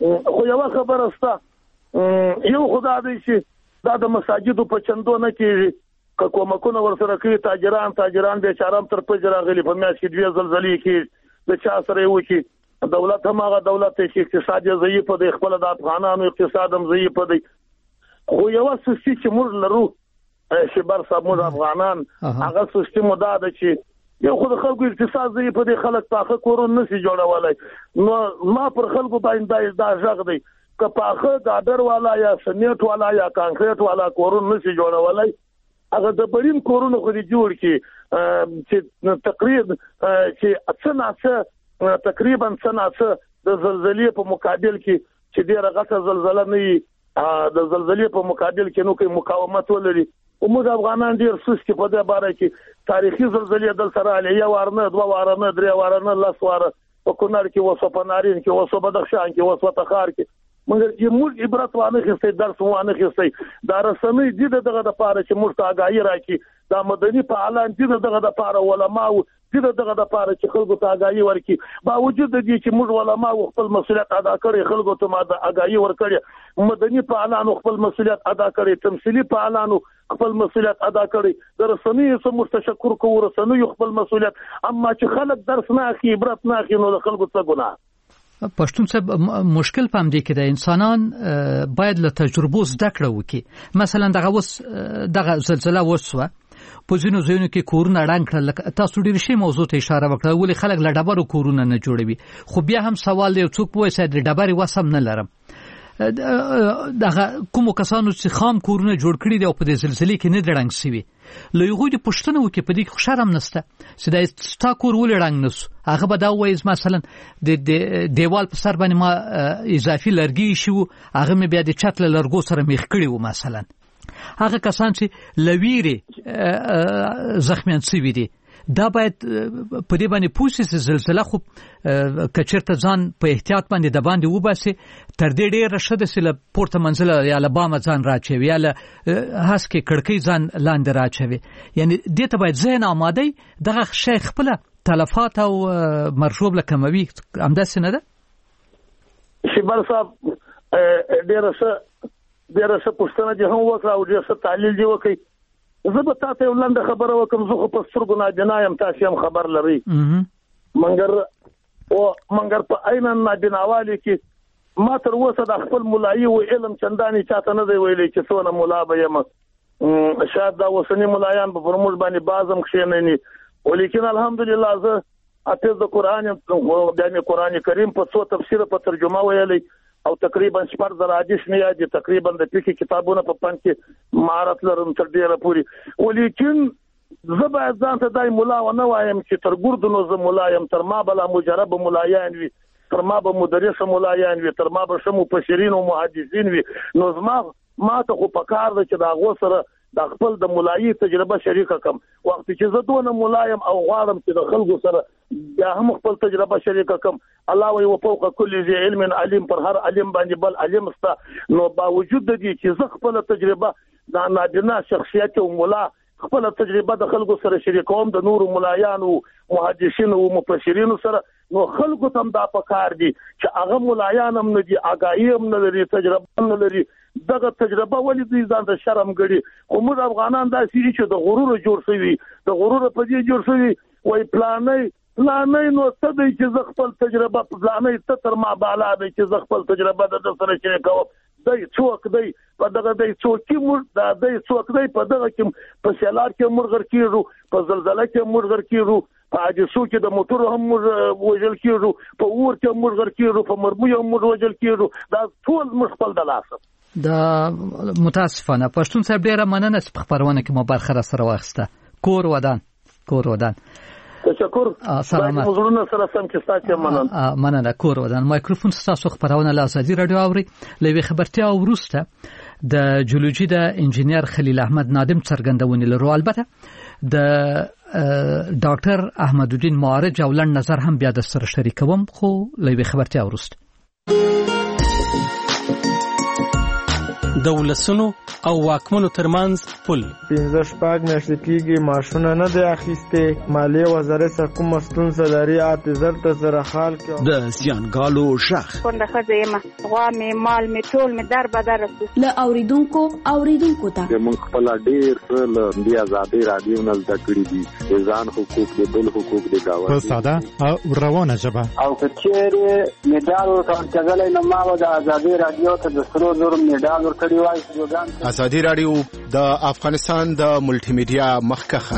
خو یو خبره ستا یو خدای دی چې دا د مساجدو په چندو نه کېږي که کومکونه ورسره کوي تاجران بیچارام تر پجې راغلي په میاشت کې 2 زلزلې کېږي د چا سره یې وکړي دولت هم هغه دولت دی چې اقتصاد یې ضعیف دی خپل د افغانانو اقتصاد هم ضعیف دی خو یو سستی چې موږ لرو شبر صاحب موږ افغانان هغه سستی مو دا ده چې یو خو د خلکو اقتصاد ضعیف دی خلک پاخه کورونه نشي جوړولای نو ما پر خلکو باندې دا ژغ دی که پاخه ګادر والا یا سمیټ والا یا کانکریټ والا کورونه نشي جوړولای هغه د برین کورونه خو دي جوړ کی چې تقریبا څنګه د زلزلې په مقابل کې چې ډیره غټه زلزلہ نه د زلزلې په مقابل کې نو کې مقاومت ولري او موږ افغانان ډیر سست په دې باره کې تاریخي زلزلې د سره علي وارنه 2 وارنه 3 وارنه لاس واره په کونړ کې وسو په نارین کې وسو بدخشان کې وسو تخار کې مګر چې موږ عبرت وانه خسته درس وانه خسته دا رسمي دي دغه د پاره چې موږ ته آگاهي راکړي دا مدني فعالان دي دغه د پاره علماء دي دغه د پاره چې خلکو ته آگاهي ورکړي باوجود دي چې موږ علماء خپل مسؤلیت ادا کړي خلکو ته ماده آگاهي ورکړي مدني فعالان خپل مسؤلیت ادا کړي تمثيلي فعالان خپل مسؤلیت ادا کړي د رسمي سم تشکر کوو رسمي خپل مسؤلیت اما چې خلک درس نه اخی عبرت نه اخی نو خلکو ته ګناه پښتون صاحب مشکل پام دی کې د انسانان باید له تجربو زده کړه وکړي مثلا دغه زلزلہ وسوه په ځینو ځایونو کې کورونه ړنګ کړل تاسو ډیر شي موضوع ته اشاره وکړه ولې خلک له ډبرو کورونه نه جوړوي خو بیا هم سوال دی څوک وایي چې د ډبرې وسم نه لرم دغه کوم کسانو چې خام کورونه جوړ کړي دي او په دې زلزلې کې نه ډنګ سوي له یو غوډي پښتنه وکي په دې کې شرم نشته چې دا ستا کور ولې ړنګ نس هغه به دا وایي مثلا د دیوال په سر باندې ما اضافي لرګي شو هغه مې بیا د چت له لرګو سره میخ کړی و مثلا هغه کسان چې لویری زخمیان شوي دي دا باید په دې باندې پوښتنه زلزلہ خو کچرته ځان په احتیاط باندې د باندې وباسي تر دې ډېر رشد سره پورته منزل یا لبام ځان راچوي یا هسکه کړکۍ ځان لاندې راچوي یعنی دې ته باید ذهن آماده دغه شی خپل تلفات او مرشوب لکموي همداسې نه ده شبر صاحب ډېر څه پوښتنه دي هم وکړه او ډېر څه تحلیل دي وکړي زه به تاسو یو لنډه خبره وکم زه خو په سترګو نابینایم تاسو هم خبر لرئ منګر په عین نابیناوالي کې ما تر اوسه د خپل مولایي او علم چنداني چاته نه دی ویلي چې څونه مولا به یم شاید دا وسنی مولایان په فرموز باندې بازم کښینني ولیکن الحمدلله زه حافظ د قران د قران کریم په څو تفسیر په ترجمه ویلي او تقریبا 14 حدیث نه یاد تقریبا د فقہ کتابونو په پن کې مهارت لرم تر ډیره پوری ولیکن زبا ځان ته دای مولا و نه وایم چې تر ګردونو ز مولایم تر ما بلا مجرب مولایان وي تر ما به مدرس مولایان وي تر ما به شمو پشرین او محدثین وي نو ما ته خو پکار ده چې دا غو سره د خپل د مولایي تجربه شریکه کم وخت چې زه دونه مولایم او غواړم چې د خلکو سره بیا هم خپل تجربه شریکه کم الله وی وفوق كل ذي علم عليم پر هر علم باندې بل علم است نو باوجود د دې چې زه خپل تجربه د نادنا شخصیت او مولا خپل تجربه د خلکو سره شریکوم د نور مولایان او محدثین او مفسرین سره نو خلکو تم دا پکار دي چې هغه مولایان هم نه دي آگاهی هم نه لري تجربه نه لري دغه تجربه ولې دوی ځان ته شرم ګړي خو موږ افغانان دا سړي چې د غرور جوړ شوی د غرور په دې جوړ شوی وای پلانې نو څه دی چې ز خپل تجربه پلانې ته تر ما بالا دی چې ز خپل تجربه د سره شریکوم دای څوک دی په دغه دای څوک کې موږ دا دای څوک دی په دغه کې په سیلار کې مرغر کیږو په زلزلہ کې مرغر کیږو په حادثو کې د موټر هم وژل کیږو په اور کې مرغر کیږو په مرمو هم وژل کیږو دا ټول مخبل د لاسه دا متاسفانه پښتون صاحب ډیره مننه چې خبرونه کې مو برخه سره واخسته کور ودان تشکر سلامات موضوعونه سره سم کې ستاسو مننه کور ودان مایکروفون تاسو خبرونه له ازادي رادیو اوري لوي خبرتیا ورسته د جیولوژي د انجنیر خلیل احمد نادم څرګندونې لرو البته د ډاکټر احمد الدین معارج اولن نظر هم بیا د سره شریکوم خو لوي خبرتیا ورسته د ولسونو او واکمنو ترمنځ پل 15 میاشتې کېږي ماشونه نه دی اخیسته مالیه وزارت سره کوم ستونزه لري اته ته سره حال کې د زیانګالو شخ څنګه خزیمه غوا می مال می ټول می در بدر ل اوریدونکو ته موږ خپل ډیر ل دی آزادي رادیو نه ذکرې دي ځان حقوق د بل حقوق د گاوند په ساده او روانه ژبه او کچېره میډال ورکړل نو ما د آزادي رادیو ته د سرو زور میډال ورکړی وای آزادي رادیو د افغانستان د ملټي میډیا مخکخه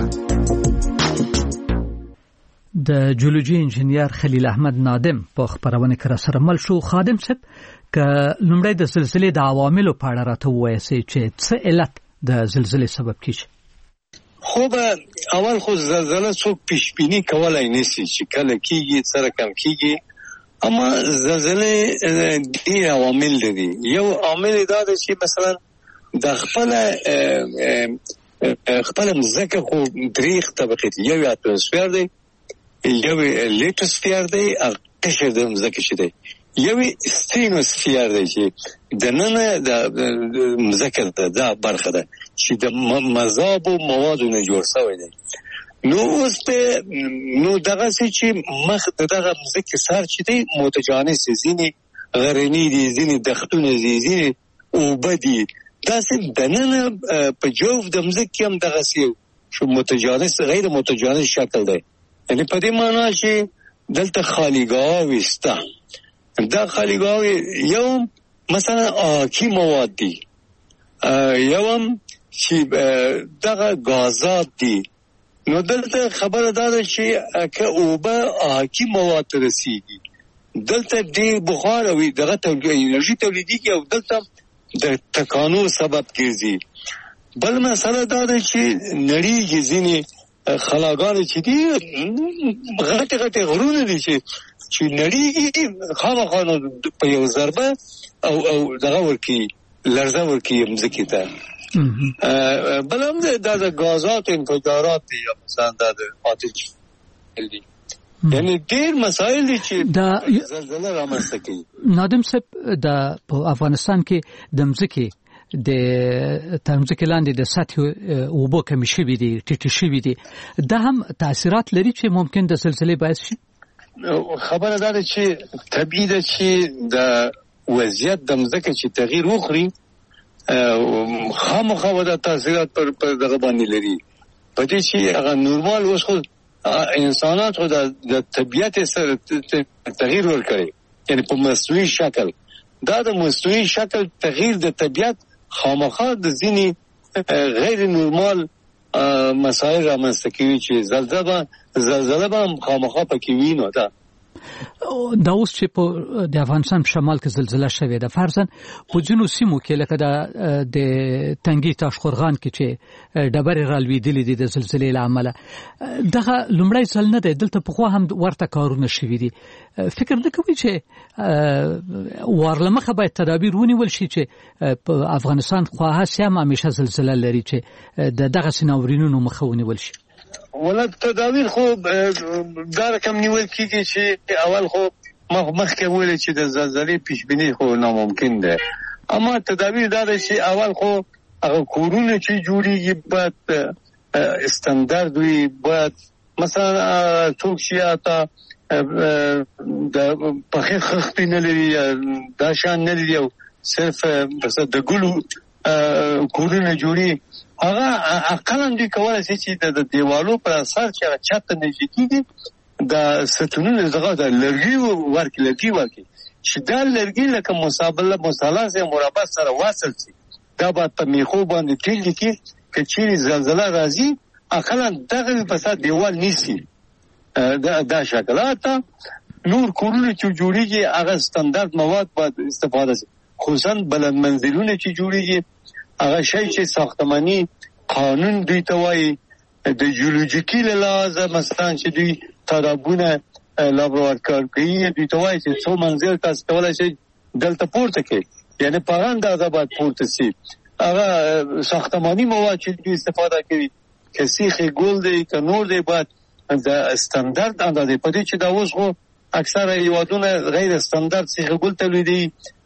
د جیولوژي انجنیر خلیل احمد نادم په خبرونه کې سره مل شو. خادم صاحب ک لومړی د زلزلې د عواملو په اړه راته وایي چې څه علت د زلزلې سبب کیږي. خو به اول خو زلزلہ څوک پیشبینی کولای نشي چې کله کیږي سره کم کیږي، اما زلزلې دي عوامل دي. یو عامل دا دی چې مثلا د خپل مزکه خو دریخ طبقه یو اتموسفیر دی، یو لیټوسفیر دی، او قشر د مزکه شته، یو سترینوسفیر دی چې د نن د مزکه د برخه ده چې د مذاب او موادو نه جوړ شوی دی. نو اوس نو دغه چې مخ دغه مزکه سر چې دی متجانس زینی غرنی دي، زینی دختونه دي، زینی او بدی داسې د نن په جوف د مزکه هم دغه شو متجانس غیر متجانس شکل دی. یعنی په دې معنی چې دلته خالیګاه وسته، دا خالیګاه یو مثلا کی مواد دي، یو هم چې دغه غازات دي. نو دلته خبره دا ده چې که اوبه کی مواد رسیږي دلته دې بخار او دغه انرژي تولیدي او دلته د تکانو سبب ګرځي. بل مسله دا ده چې نړیږي ځینې خلاګان چې دي غټ غرونه دي چې نړیږي خامخا په یو ضربه او دغه ورکی لرزه ورکی مځکې ته. بل هم دا د غازات انفجارات دي، مثلا د آتش دي، یعنی ډېر مسایل دي چې دا زلزله رامنځته کوي. نادم صاحب د افغانستان کې د مځکې د تمځکه لاندې د سطح اوبو کمی شوي دي، ټیټ شوي دي، دا هم تاثیرات لري چې ممکن د زلزلې باعث شي. خبره ده چې طبیعي ده چې د وضعیت د مځکه چې تغییر وخوري خامخا ودا تاثیرات پر دغه باندې لري. په دې چې هغه نورمال اوس خو انسانات خو د طبیعت سره تغییر ورکړي، یعنی په مصنوعي شکل. دا د مصنوعي شکل تغییر د طبیعت خامخا د ځینې غیر نورمال مسایل رامنځته کوي چې زلزله به خامخا پکې وي. نو دا اوس چې په د افغانستان په شمال کې زلزله شوې ده، فرضاً په ځینو سیمو کې لکه د تنګي تاشقرغان کې چې ډبرې رالوېدلې دي د زلزلې له امله، دغه لومړی ځل نه دی، دلته پخوا هم ورته کارونه شوي دي. فکر نه کوي چې ورلمخه باید تدابیر ونیول شي چې په افغانستان خواهه سیمه همیشه زلزله لري چې دغه سیناورینونو مخه ونیول شي؟ ولې تدابیر خو دا رقم نیول کیږي چې اول خو مخکې ویل چې د زلزلې پیشبینی خو ناممکن ده، اما تدابیر دا ده چې اول خو هغه کورونه چې جوړیږي باید استاندارد وي، باید مثلا څوک چې اته د پخې خښتې نه لري، دا شان نه لري، او صرف بس د ګلو کورونه جوړي، هغه اقلا دوی کولای شي چې د دیوالو پر اثر چې هغه چاته نږدې کېږي د ستونونو دغه د لرګي ورکي چې دا لرګي لکه مثلث یا مربع سره واصل شي، دا باید په میخو باندې ټینګ کې که چیرې زلزله راځي اقلا دغه په سر دیوال نیسي. دا شکلات نور کورونه چې جوړیږي هغه ستاندارد مواد باید استفاده شي، خصوصا بلند منزلونه چې جوړیږي هغه شی چې ساختماني قانون دوی ته وایي، د جیولوژیکي لحاظ مثلا چې دوی ترابونه لابراتوار کار کوي، دوی ته وایي چې څو منزل تاسو کولای شئ دلته پورته کړئ، یعنی په اندازه باید پورته شي. هغه ساختماني مواد چې دوی استفاده کوي که سیخ ګل دی که نور دی باید د استاندارد اندازې. په دې چې دا اوس خو اکثره هیوادونه غیر استاندارد سیخ ګل تولیدوي،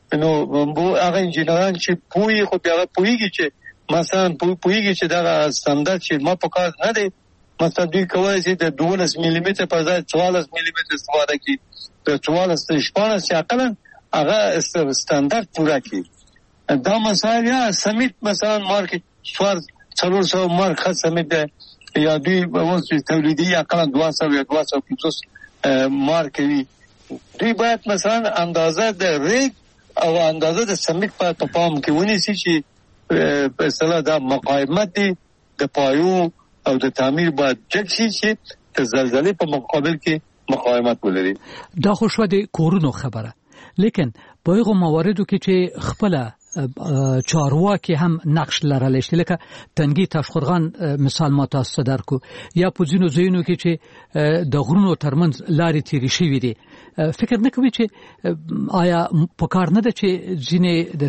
نو هغه انجینران چې پوي خو بیا پويږي چې مثلا پويږي چې دا ستاندرد چې ما په کار نه دی مثلا دوی کوي چې د 12 ملي متر په ځای 44 ملي متر استفاده کوي د 44 شپانه چې اقلا هغه ستاندرد پورا کوي دا مسائل یا سمیت مثلا مارک 400 مارک خاص سمیت یا دوی اوس تولیدي اقلا 200 یا 250 مارک وي دوی باید مثلا اندازه د ریک او اندازه د سمیت په پام کې ونیسي چې په اصطلاح دا مقاومت دی د پایو او د تعمیر باید جګ شي چې د زلزلې په مقابل کې مقاومت ولري. دا خو شو د کورونو خبره لیکن په هغه مواردو کې چې خپل چارواکي هم نقش لرلی شي لکه تنګي تاشقرغان مثال ما تاسو درکو یا په ځینو ځایونو کې چې د غرونو ترمنځ لارې تیرې شوې دي فکر نه کوي چې آیا په کار نه ده چې ځینې د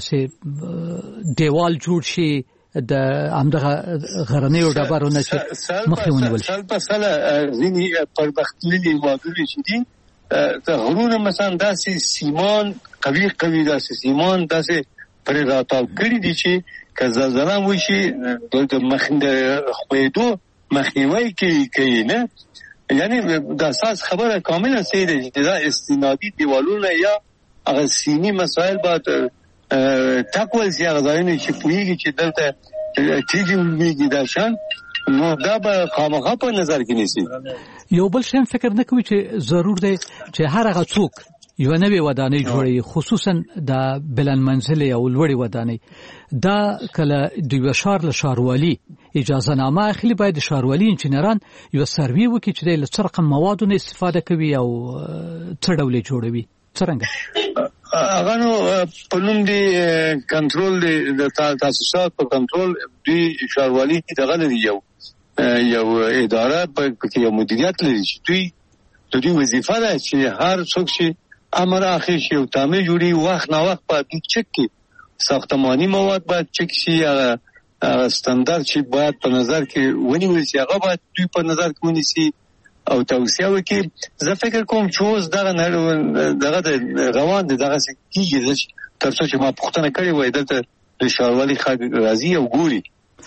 دیوال جوړ شي د همدغه غرنیو ډبرونه چې مخې ونیول شي په ساله ځینې پرمختللي هېوادونه چې دي د غرونو مثلا داسې سیمان قوي داسې سیمان داسې پرې راتاو کړي دي چې که زلزله وشي د خوېدو مخنیوی کوي نه یعنی د اساس خبره کامله صحیح ده چې دا استنادي دیوالونه یا هغه سینی مسائل باید تکول سي هغه ځایونه چې پوهیږي چې دلته تیږي ویږي دا شان نو دا به خامخا په نظر کې نیسي. یو بل شی فکر نه کوي چې ضرور دی چې هر هغه څوک یو نوې ودانۍ جوړي خصوصا د بلند منزلي او لوړې ودانۍ دا کله د شهر له ښاروالي اجازه نامه اخلي باید ښاروالي انجنیران یو سروي وکړي چې د څرخ موادو نه استفاده کوي او څه ډول جوړوي څنګه هغه نو په نوم دی کنټرول د تاسیسات په کنټرول دی ښاروالي دغه لري یو اداره په کې یو مدیریت لري چې دوی وظیفه ده چې هر څوک شي امر اخر شي او تعمیر جوړي وخت نه وخت باید چک کی ساختمانی مواد باید چک شي استاندارد چې باید په نظر کې ونیول شي هغه باید دوی په نظر کې ونیسي او توصیه وکړي. زه فکر کوم چې اوس دغه روان دي دغه کیږي ترڅو چې ما پوښتنه کړې وای دلته د ښاروالي راځي او ګوري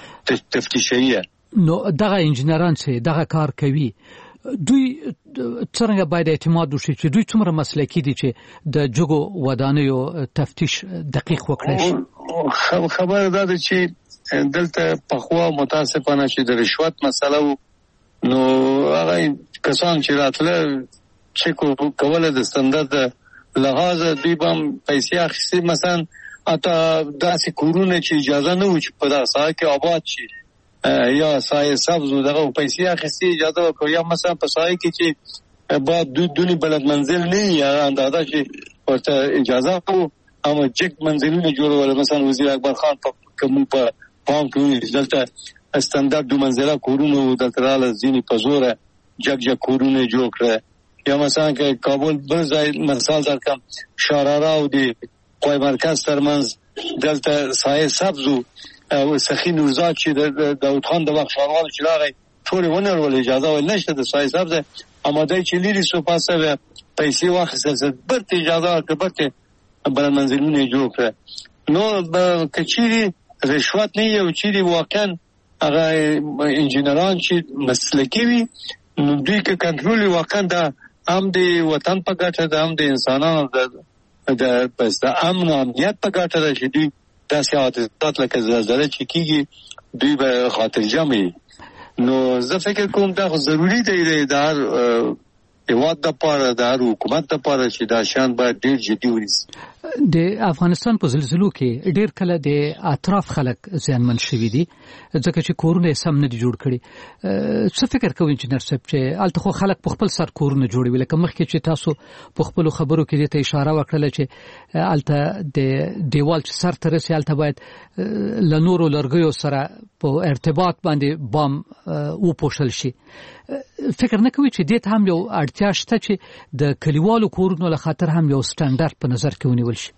تفتیشیه نو دغه انجنیران چې دغه کار کوي دوی څنګه باید اعتماد وشي چې دوی څومره مسلکي دي چې د جګو ودانیو تفتیش دقیق وکړي شي. خبره ده چې دلته په خوا متاسفانه چې د رشوت مسله نو هغه کسان چې راتله چې کوله د ستاندرد لحاظ دوی هم پیسې اخیستي مثلا اته داسې کورونه چې اجازه نه و چې په داسې ساحه کې آباد شي یا سایه سبز دغه پیسې اخیستي اجازه وکړي یا مثلا په سایه کې چې بعد دونی بلد منزل نه یا اندازه چې ورته اجازه وو اما جګ منزلونه جوړول مثلا وزیر اکبر خان کوم په پام کې دلته استاندرد دو منزله کورونه دلته رااله ځینې په زوره جګ کورونه جوړ کړه یا مثلا کې کابل بل ځای مثال درکم شاراره او دی قوی مرکز ترمنځ دلته سایه سبز او سخی نورزاد چې د داود خان د وخت ښاروال چې راغی ټول ونرول اجازه ول نشته د سایه سبز اماده چې لیری سو پاسه پیسې واخیستل برته اجازه ورکړه بل منزلونه جوړ کړه نو کچيري رشوت نه یو چې واقعا هغه انجنیران چې مسلکي وي نو دوی کې کنټرول واقعا د هم د وطن په ګټه ده هم د انسانانو د پس د امن او امنیت په ګټه ده چې دوی داسې حادثات لکه زلزله چې کیږي دوی به خاطر جمعي نو زه فکر کوم دا ضروری دی د هر هیواد لپاره د هر حکومت لپاره چې دا شان باید ډیر جدي ونیسي. د افغانستان په زلزلو کې ډیر کله د اطراف خلک زیانمن شوي دي ځکه چې کورونه سم نه دي جوړ کړي. څه فکر کوئ انجنیر صاحب چې الته خو خلک په خپل سر کورونه جوړوي لکه مخکې چې تاسو په خپل خبرو کې ته اشاره وکړه چې الته د دیوال سر تر رسي الته باید لنورو لرګیو سره په ارتباط باندې بام او پوښل شي. فکر نه کوي چې دې هم یو اړتیا شته چې د کلیوالو کورونو له خاطر هم یو سټانډرډ په نظر کې ونیول شي.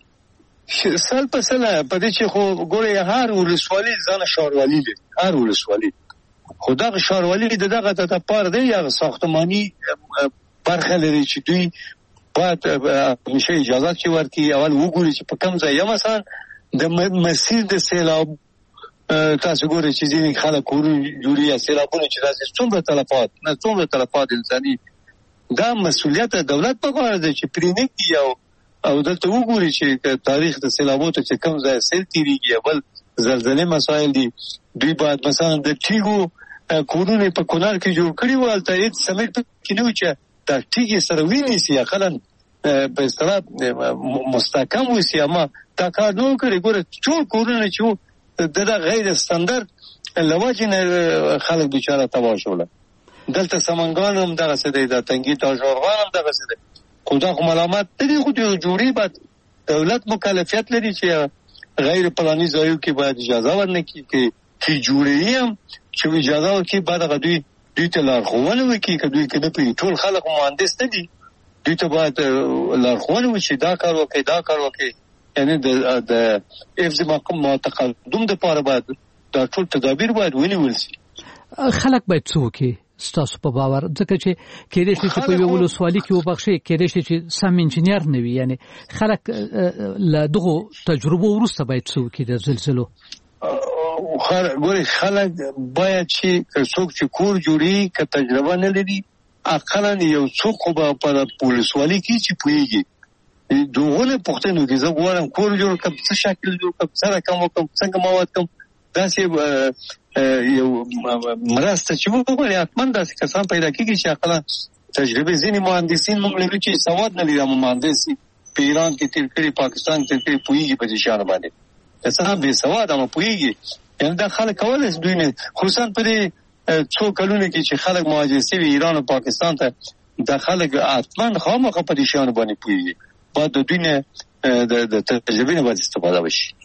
سال په سال په دې چې خو ګوره هر ولسوالي ځان ښاروالي لري هر ولسوالي خو دغه ښاروالي دغه ته پاره دی یا ساختماني برخه لري چې دوی باید همیشه اجازه چې ورکړي، اول وګوري چې په کوم ځای یا مثلا د مسیر د سیلاب تاسو ګورئ چې ځینې خلک کورونه جوړي یا سیلابونه چې راځي څومره تلفات انساني، دا مسؤلیت دولت په غاړه ده چې پرې نه کړي او دلته وګوري چې تاریخ د سیلابونو چې کوم ځای سیل تیریږي بل زلزلې مسایل دي. دوی باید مثلا د تیږو کورونه په کونړ کې جوړ کړي وو، هلته هېڅ سمټ پکې نه و چې دا تیږې سره ونیسي اقلا په اصطلاح مستحکم وسي، اما دا کار نه و کړی. ګوره ټول کورونه چې وو د غیر ستاندرد له وجې نه خلک بیچاره تباه شول. دلته سمنګان هم دغسې دی، دا تنګي تاژورغان هم دغسې دی. خو دا خو ملامت نه دي، خو د جوړې باید دولت مکلفیت لري چې غیر پلاني ځایو کې باید اجازه ورنکړي، چې جوړې هم چې اجازه ورکړي باید هغه دوی ته لارښوونه وکړي. که دوی که نه پوهېږي، ټول خلک مهندس نه دي، دوی ته باید لارښوونه وشي دا کار وکړي. یعنی د حفظ تقدم دپاره باید دا ټول تدابیر باید ونیول شي. خلک باید څه وکړي ستاسو په باور؟ ځکه چې کېدای شي چې په یوه ولسوالي کې وبخښئ، کېدای شي چې سم انجینر نه وي. یعنی خلک له دغو تجربو وروسته باید څه وکړي د زلزلو؟ ګورئ خلک باید چې څوک چې کور جوړي که تجربه نه لري، اقلا یو څوک خو به په ولسوالي کې چې پوهېږي دغونه پوښتنه وکړي. زه غواړم کور جوړ کړم، څه شکل جوړ کړم، څه رقم وکړم، څنګه مواد کړم. داسې یو مرسته چې وګورئ، حتما داسې کسان پیدا کېږي چې اقلا تجربه ځینې مهندسین موږ لرو چې سواد نه لري، اما مهندس په ایران کې تیر کړي، پاکستان تیر کړي، پوهېږي په دې شیانو باندې. څه بې سواد اما پوهېږي. یعنې دا خلک کولی شي دوی نه، خصوصا په دې څو کلونو کې چې خلک مهاجر شوي ایران او پاکستان ته، دا خلک حتما خامخا په دې شیانو باندې پوهېږي. باید د دوی نه د تجربې نه باید استفاده وشي.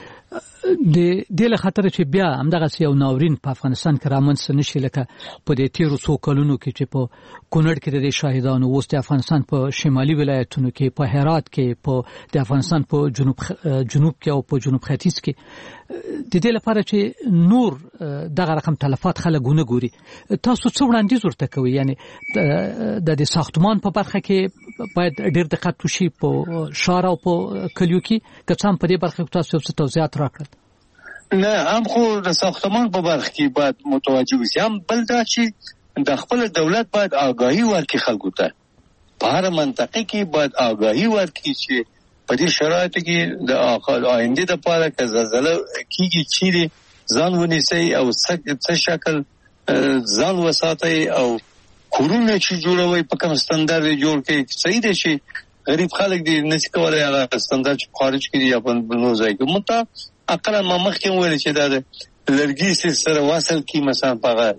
د دې له خاطره چې بیا همدغسې یو ناورین په افغانستان کې رامنځته نه شي، لکه په دې تېرو څو کلونو کې چې په کونړ کې د دې شاهدانو، اوس د افغانستان په شمالي ولایتونو کې، په هرات کې، په د افغانستان په جنوب کې او په جنوب ختیځ کې، د دې لپاره چې نور دغه رقم تلفات خلک ونه ګوري، تاسو څه وړاندیز ورته کوئ؟ یعنی د دې ساختمان په برخه کې باید ډېر دقت وشي په ښار او په کلیو کې، که څه هم په دې برخه کې تاسو یو څه توضیحات راکړل. نه، هم خو د ساختمان په برخه کې باید متوجه وشي، هم بل دا چې د خپل دولت باید آگاهي ورکړي خلکو ته. په هر منطقه کې باید آگاهي ورکړي چې په دې شرایطو کې د آینده دپاره که زلزله کېږي چیرې ځان ونیسئ او څه شکل ځان وساتئ، او کورونه چې جوړوئ په کوم ستندرد یې جوړ کړئ. صحیح دی چې غریب خلک دي نشي کولی هغه ستندرد چې خارج کې دي یا په نور ځای کې، منتها اقلا ما مخکې وویل چې دا د لرګي سره وصل کړي، مثلا په هغه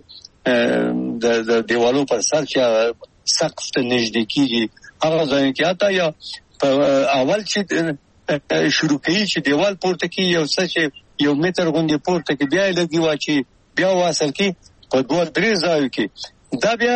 د دیوالو پر سر چې هغه سقف ته نږدې کېږي هغه ځایو کې، حتی یا اول چې شروع کوي چې دیوال پورته کړي، یو څه چې 1 متر غوندې پورته کړي، بیا یې لرګي واچوي، بیا وصل کړي په 2-3 ځایو کې. دا بیا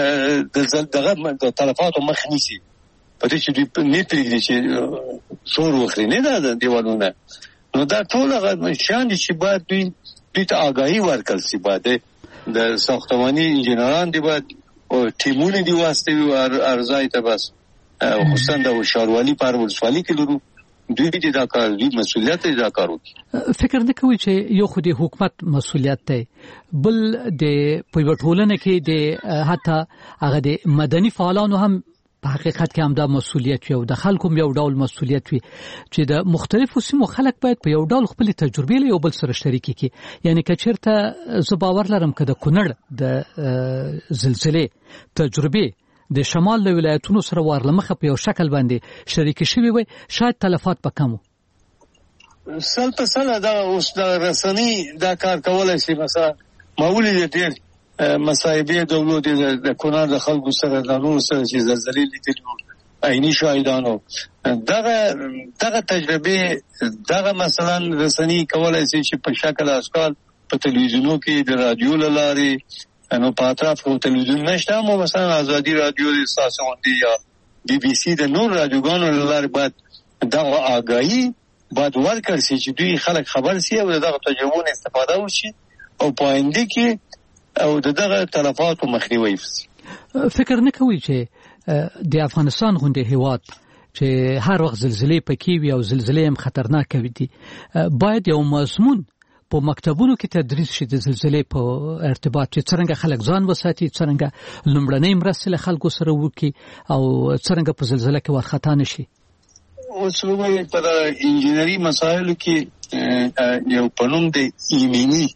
د تلفاتو مخ نیسي، په دې چې دوی نه پرېږدي چې شور وخوري نه دا دیوالونه. نو دا ټول هغه شیان دي چې باید دوی ته آگاهي ورکړل شي. باید د ساختماني انجینران دي، باید ټیمونه دي واستوي هر ځای ته، بس خصوصا د ښاروالي په هر ولسوالي کې لرو، دوی دې دا کار، دوی مسؤلیت دی دا کار وکړي. فکر نه کوي چې یو خو د حکومت مسؤلیت دی، بل د په یوه ټولنه کې د حتی هغه د مدني فعالانو هم په حقیقت کې هم دا مسؤلیت وي، او د خلکو هم یو ډول مسؤلیت وي چې د مختلفو سیمو خلک باید په یو ډول خپل تجربې له یو بل سره شریکې کړي. یعنی که چېرته زه باور لرم که د کونړ د زلزلې تجربې د شمال له ولایتونو سره ورلمخه په یو شکل باندې شریکې شوي وي، شاید تلفات به کم وو. سل په سله دا اوس د رسنۍ دا کار کولی شي. مثلا ما ولیدې ډېر مصاحبې دولو د کونړ د خلکو سره د نورو سره چې زلزلې لیدلي وو، عیني شاهدانو دغه تجربې، دغه مثلا رسنۍ کولی شي چې په شکل اشکال په تلویزیونو کې د رادیو له لارې، نو په اطراف کې تلویزیون نشته، اما مثلا ازادي رادیو د ساسون دی یا BBC د نور رادیوګانو له لارې باید دغه آگاهي باید ورکړل شي چې دوی خلک خبر شي او دغه تجربو نه استفاده وشي او په آینده کې او دغه تلفاتو مخنیوی وشي. فکر نه کوي چې د افغانستان غونډه هیواد چې هر وخت زلزلې پکې وي او زلزلې هم خطرناک وي دي باید یو مضمون په مکتبونو کې تدریس شي د زلزلې په ارتباط چې څنګه خلک ځان وساتي څنګه لومړنۍ مرستې له خلکو سره وکړي او څنګه په زلزلې کې وارخطا نشي. اوس وګورئ په انجینری مسایلو کې یو پنوم د ایمنی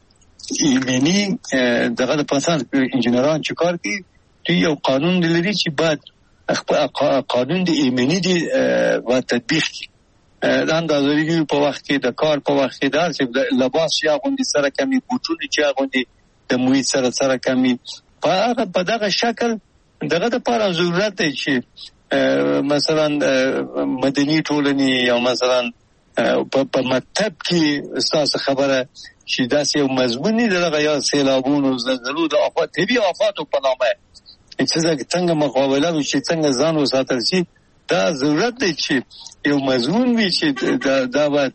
دغه د پاسان انجینران چې کار کوي یو قانون لري چې بعد قانون د ایمنی دی و تطبیق کی دا اندازه‌گیری په وخت کې د کار په وخت کې دا چې لباس یا غوندي سره کمی بوټونه چې غوندي د محیط سره کمی په دغه شکل دغه لپاره ضرورت دی چې مثلا مدني ټولنې یا مثلا په مکتب کې اساس خبره چې داسې یو مضمون دی دغه یا سیلابونو زلزلو د افات طبيعي آفاتو په نامه چې څنګه مقابله وشي څنګه ځان وساتل شي دا ضرورت دی چې یو مضمون وي چې دا باید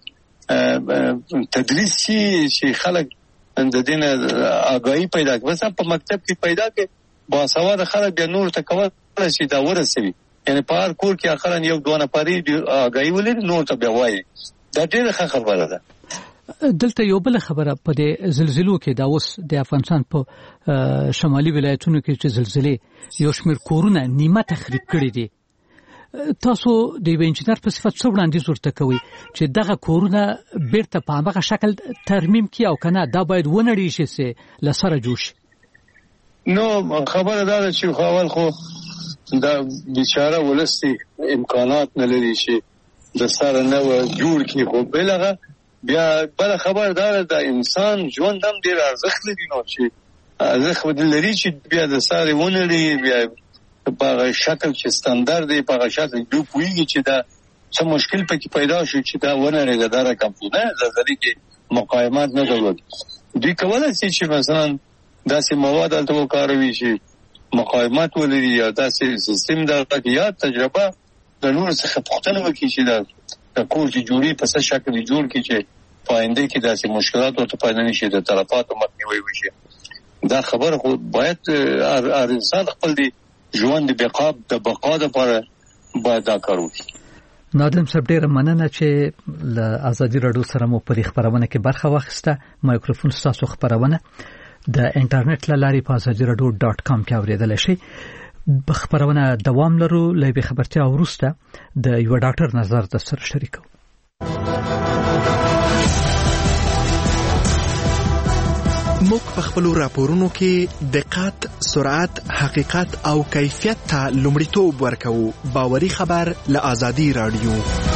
تدریس شي چې خلک د دین آگاهی پیدا کړي مثلا په مکتب کې پیدا کړي باسواده خلک بیا نور ته کول شي دا ورسوي یعنی په هر کور کې اخرا یو دوه نفرې آگاهی ولري نور ته بیا وایي دا ډېره ښه خبره ده. دلته یو بل خبره په دې زلزلو کې دا اوس د افغانستان په شمالي ولایتونو کې چې زلزلې یو شمېر کورونه نیمه تخریب کړي دي تاسو د انجینر په صفت څو وړاندیز ورته کوي چې دغه کورونه بیرته په هغه شکل ترمیم کړي او کنه دا باید ونړي شي چې لسره جوش نو خبره دا چې خپل خو دا بیچاره ولستي امکانات نه لري شي د سره نه جوړ کی خو بلغه بیا بل خبر دار د انسان ژوند هم ډیر ارزښت لري نو چې ارزښت لري چې بیا د سره ونړي بیا په شکل چې ستاندرد دی په شکل دوی پویږي چې دا څه مشکل پکې پیدا شي چې دا ونړي دا رقم نه زلزلې کې مقاومت نه درلود دوی کولای شي چې مثلا داسې مواد الته وکاروي چې مقاومت ولري یا داسې سیستم دغه یا تجربه د نور څخه پوښتنه وکړي چې دا کور چې جوړي په څه شکل جوړ کی چې پاینده کې داسې مشکلات او ته پیدا نشي د طرفاتو مخنیوي وشي دا خبر خو باید هر انسان خپل دی ژوند د بقا لپاره باید دا کار وکړي. نادم صاحب ډېر مننه چې ل ازادي رادیو سره مو په خبرونه کې برخه واخیسته. مایکروفون تاسو خبرونه د انټرنیټ لارې په azadiradio.com کې اوریدل شي. خبرونه دوام لرو لې خبرتیا ورسته د یو ډاکټر نظر د سره شریکو. موږ په خپل راپورونو کې دقت، سرعت، حقیقت او کیفیت ته لومړیتوب ورکوو. باوري خبر له ازادي رادیو.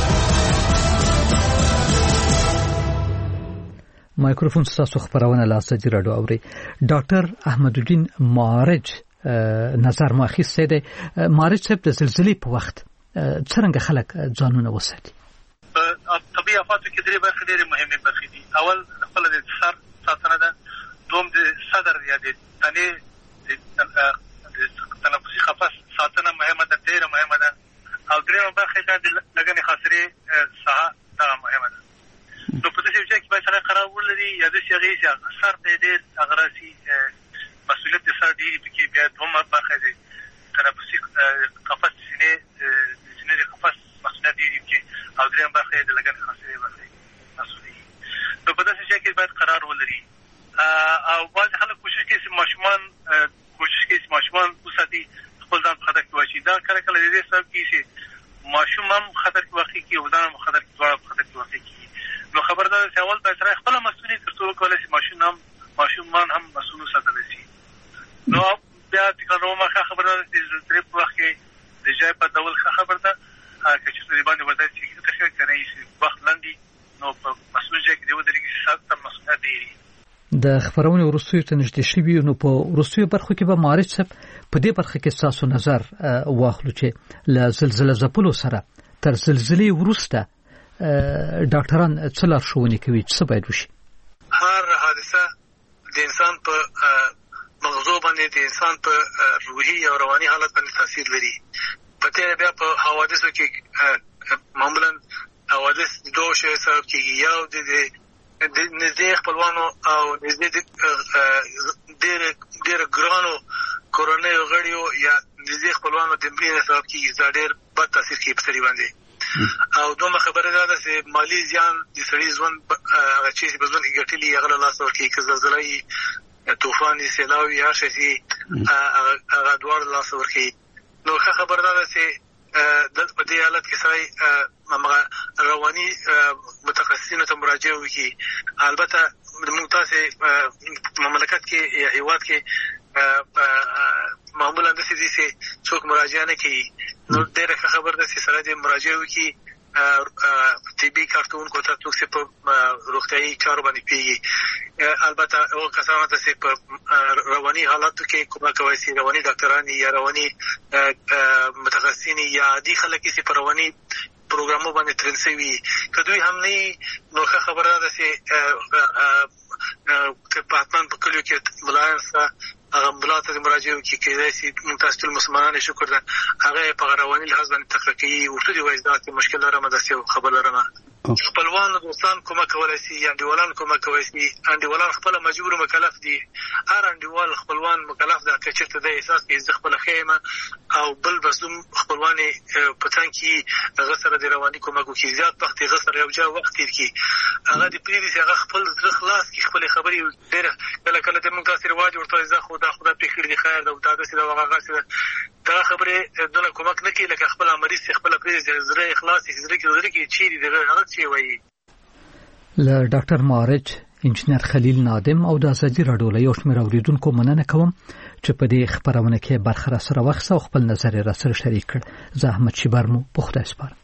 مایکروفون تاسو خبرونه له ازادي رادیو اوري. ډاکټر احمد الدین معارج نظر ماخیسته ده مارچ صاحب د زلزلې په وخت څنګه خلک ځانونه وساتي. طبيعي افاتو کې درې برخې ډېرې مهمه برخې دي. اول خپل د سر ساتنه ده، دوم د صدر یا د تنې د تنفسي قفس ساتنه مهمه ده، ډېره مهمه ده، او درېمه برخه ده د لګنې خاصري ساحه دا مهمه ده. نو په دې ځای کې باید سره قرار ولري یا د شغې سر ته ډېر اغراسي مسؤلیت د سر دی چې بیا دومره برخه دي تنفسي قفس سینې قفس مسؤلیت دی چې او درېم برخه د لګن خاصه برخه مسؤلیت. نو په داسې ځای کې باید قرار ولري او بعض خلک کوشش کوي چې ماشومان وساتي خپل ځان په خطر کې واچي. دا کله کله دې سبب کیږي چې ماشوم هم خطر کې واقع کیږي او ځان هم خطر کې واقع کیږي. نو خبردار چې اول باید سره خپل مسؤلیت تر څو کولای شي ماشومان هم مسؤل وساتل شي. نو بیا د کومه خبره ده چې په وخت کې د ځای په ډول خبره ده چې څه دی باندې وځي چې تاسو کوي چې وخت لاندې نو په مسؤل ځای کې د ودرېږي ساتل مسؤلیت دی. د خبرونه ورسوي ته نشته شي نو په ورسوي برخو کې به مارچ صاحب په دې برخه کې تاسو نظر واخلو چې ل زلزلې زپلو سره تر زلزلې ورسته ډاکټران څه لارښوونې کوي چې څه باید وشي. هر حادثه د انسان په مغزو باندې د انسان په روحي او رواني حالت باندې تاثیر لري. پته بیا په حوادثو کې معمولا حوادث دوه شی سبب کیږي، یو د نږدې خپلوانو او نږدې ډېر ګرانو کورنۍ غړیو یا نږدې دې خپلوانو د مړینې سبب کېږي دا ډېر بد تاثیر کوي په سړي باندې. او دومره خبره ده چې مالی زیان د سړي ژوند هغه چې په ژوند کې ګټلي هغه له لاسه ورکوي، که زلزله وي، طوفان وي، سیلاب وي، هر شی چې هغه دواړه له لاسه ورکوي. نو ښه خبره ده چې په دې حالت کې سړی رواني متخصصینو ته مراجعه وکړي. البته موږ تاسې مملکت کې یا هیواد کې معمولا داسې دي چې څوک مراجعه نه کوي. نو ډېره ښه خبره ده چې سړی دې مراجعه وکړي طبي کارکوونکو ته، څوک چې په روغتیایي چارو باندې پوهېږي. البته هغو کسانو ته چې په رواني حالاتو کې کومک کولی شي، رواني ډاکټران یا رواني متخصصین یا عادي خلک چې په رواني پروګرامو باندې ترن شوي، که دوی هم نه وي نو ښه خبره ده چې په حتما په کلیو کې ملایان شته، هغه ملا ته مراجعه وکړي. کېدای شي موږ تاسو ټول مسلمانان شکر ده هغه په رواني لحاظ باندې تقریر کوي. ورته دې وایي داسې مشکل لرم، داسې خبر لرم. خپلوان دوستان کومک کولی شي، انډیوالان کومک کولی شي. انډیوالان خپله مجبور مکلف دي. هر انډیوال خپلوان مکلف ده که چېرته د احساس کوي زه خپله ښه یم او بل مظلوم خپلوان یې په څنګ کې هغه سره د رواني کومک وکړي. زیات وخت هغه سره یو ځای وخت تېر کړي، هغه دې پرېږدي چې هغه خپل زړه خلاص کړي، خپلې خبرې ډېره کله کله د موږ داسې رواج ورته وایي زه خو دا خدای پرې کړي دي خیر ده، دا داسې ده، هغه هغسې ده. دغه خبرې دونه کومک نه کوي لکه خپله مریض چې خپله پرېږدي زړه یې خلاص کړي، زړه کې چیرې دغه هغه څه وایي. له ډاکټر معارج، انجنیر خلیل نادم او د ازادي راډیو له یو شمېر اوریدونکو مننه کوم چې په دې خبرونه کې برخه راسره واخیسته او خپل نظر یې راسره شریک کړ. زه احمد شیبر مو په خدای سپارم.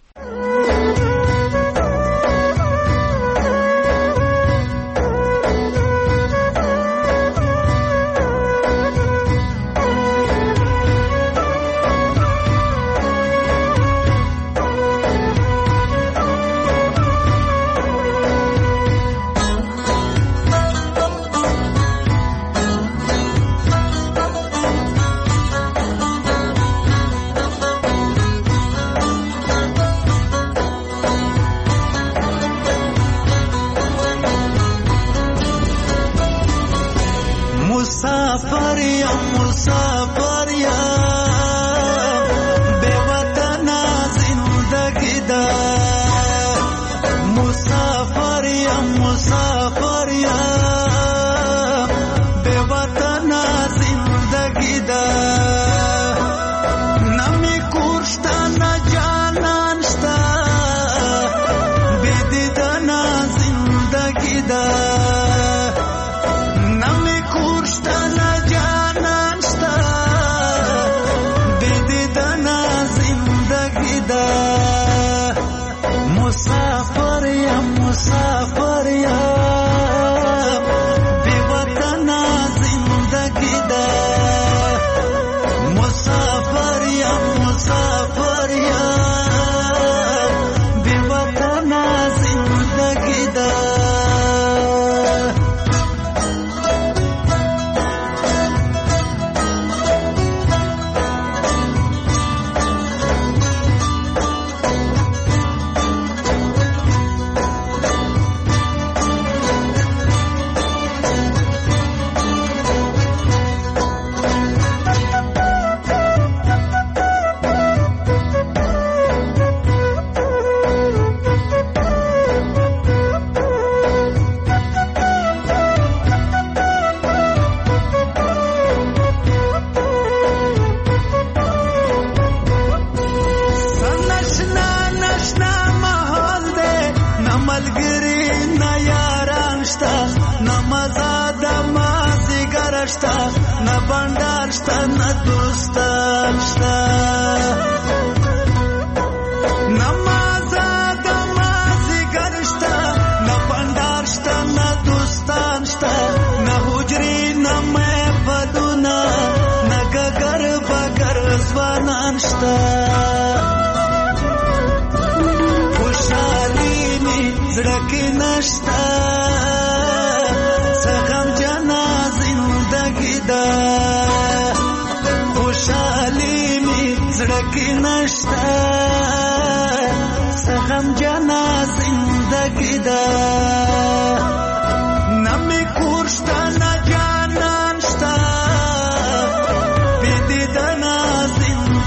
زندگی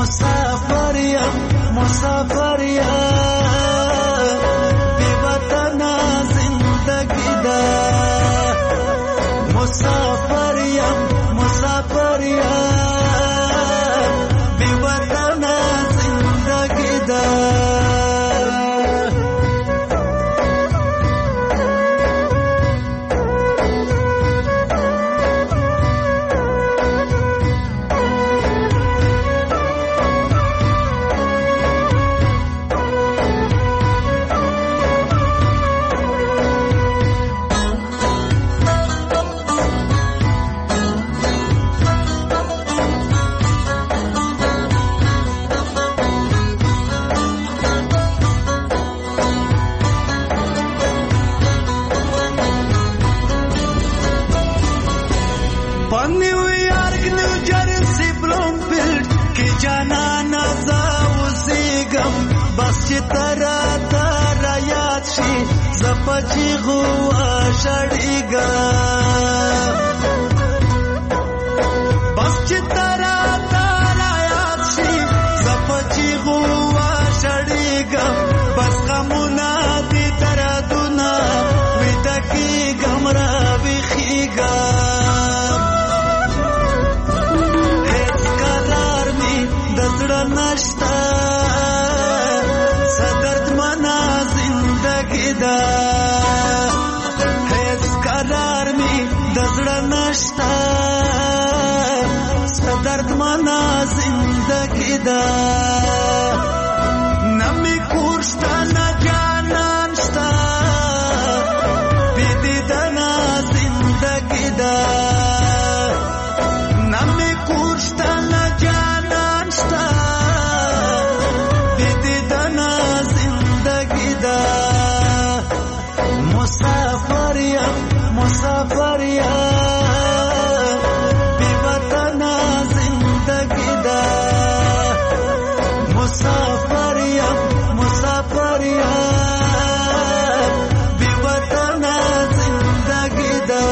مسافر یم مسافر یم بی وطن زندگی دا مسافر یم مسافر یم بی وطن زندگی دا پچی غوا شړیګا بس چې ترا ترا یاد شي زپچی غوا شړیګا بس غمونه دي تر دنا وټکی ګمرا وخیګا هیڅ قرار می دزړه نشتا صدرد منا زندگی دا نشتا صدرد منا زندگی دا نمی کورشتا نا جانان شتا بیدی دنا زندگی دا نمی کورشتا نا جانان شتا بیدی دنا زندگی دا مسافر یم مسافر یم مسافر یم مسافر یم بی وطن زندگی دا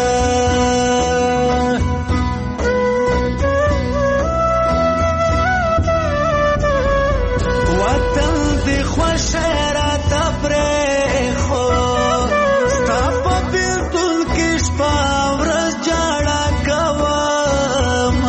وطن دی خوش را تبریخو ستا پا بیلتون کش پا ورز جاڑا کوام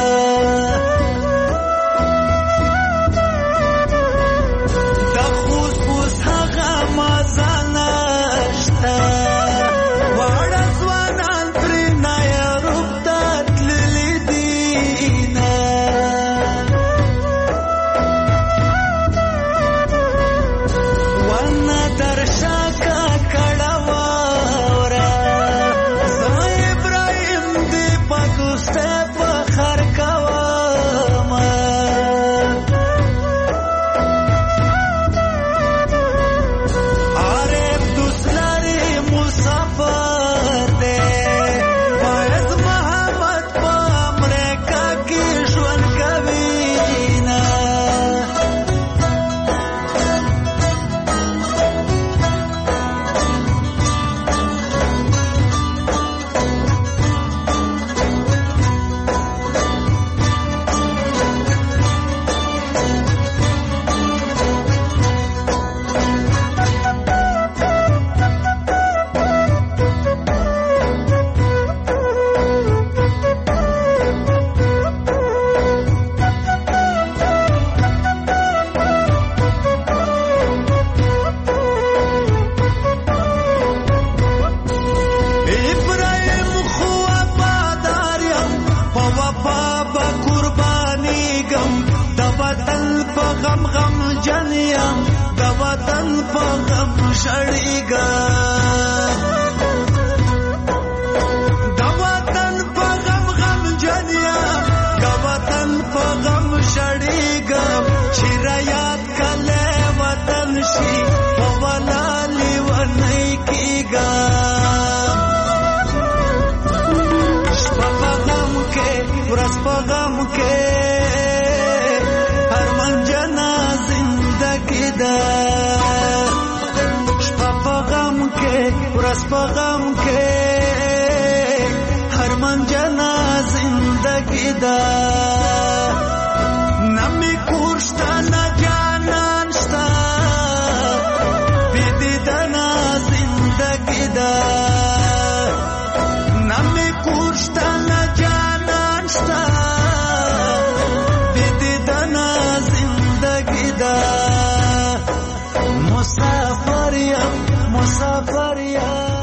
ورځ په غم کې هر منجنا زندگی دا نمی کو مسافر یم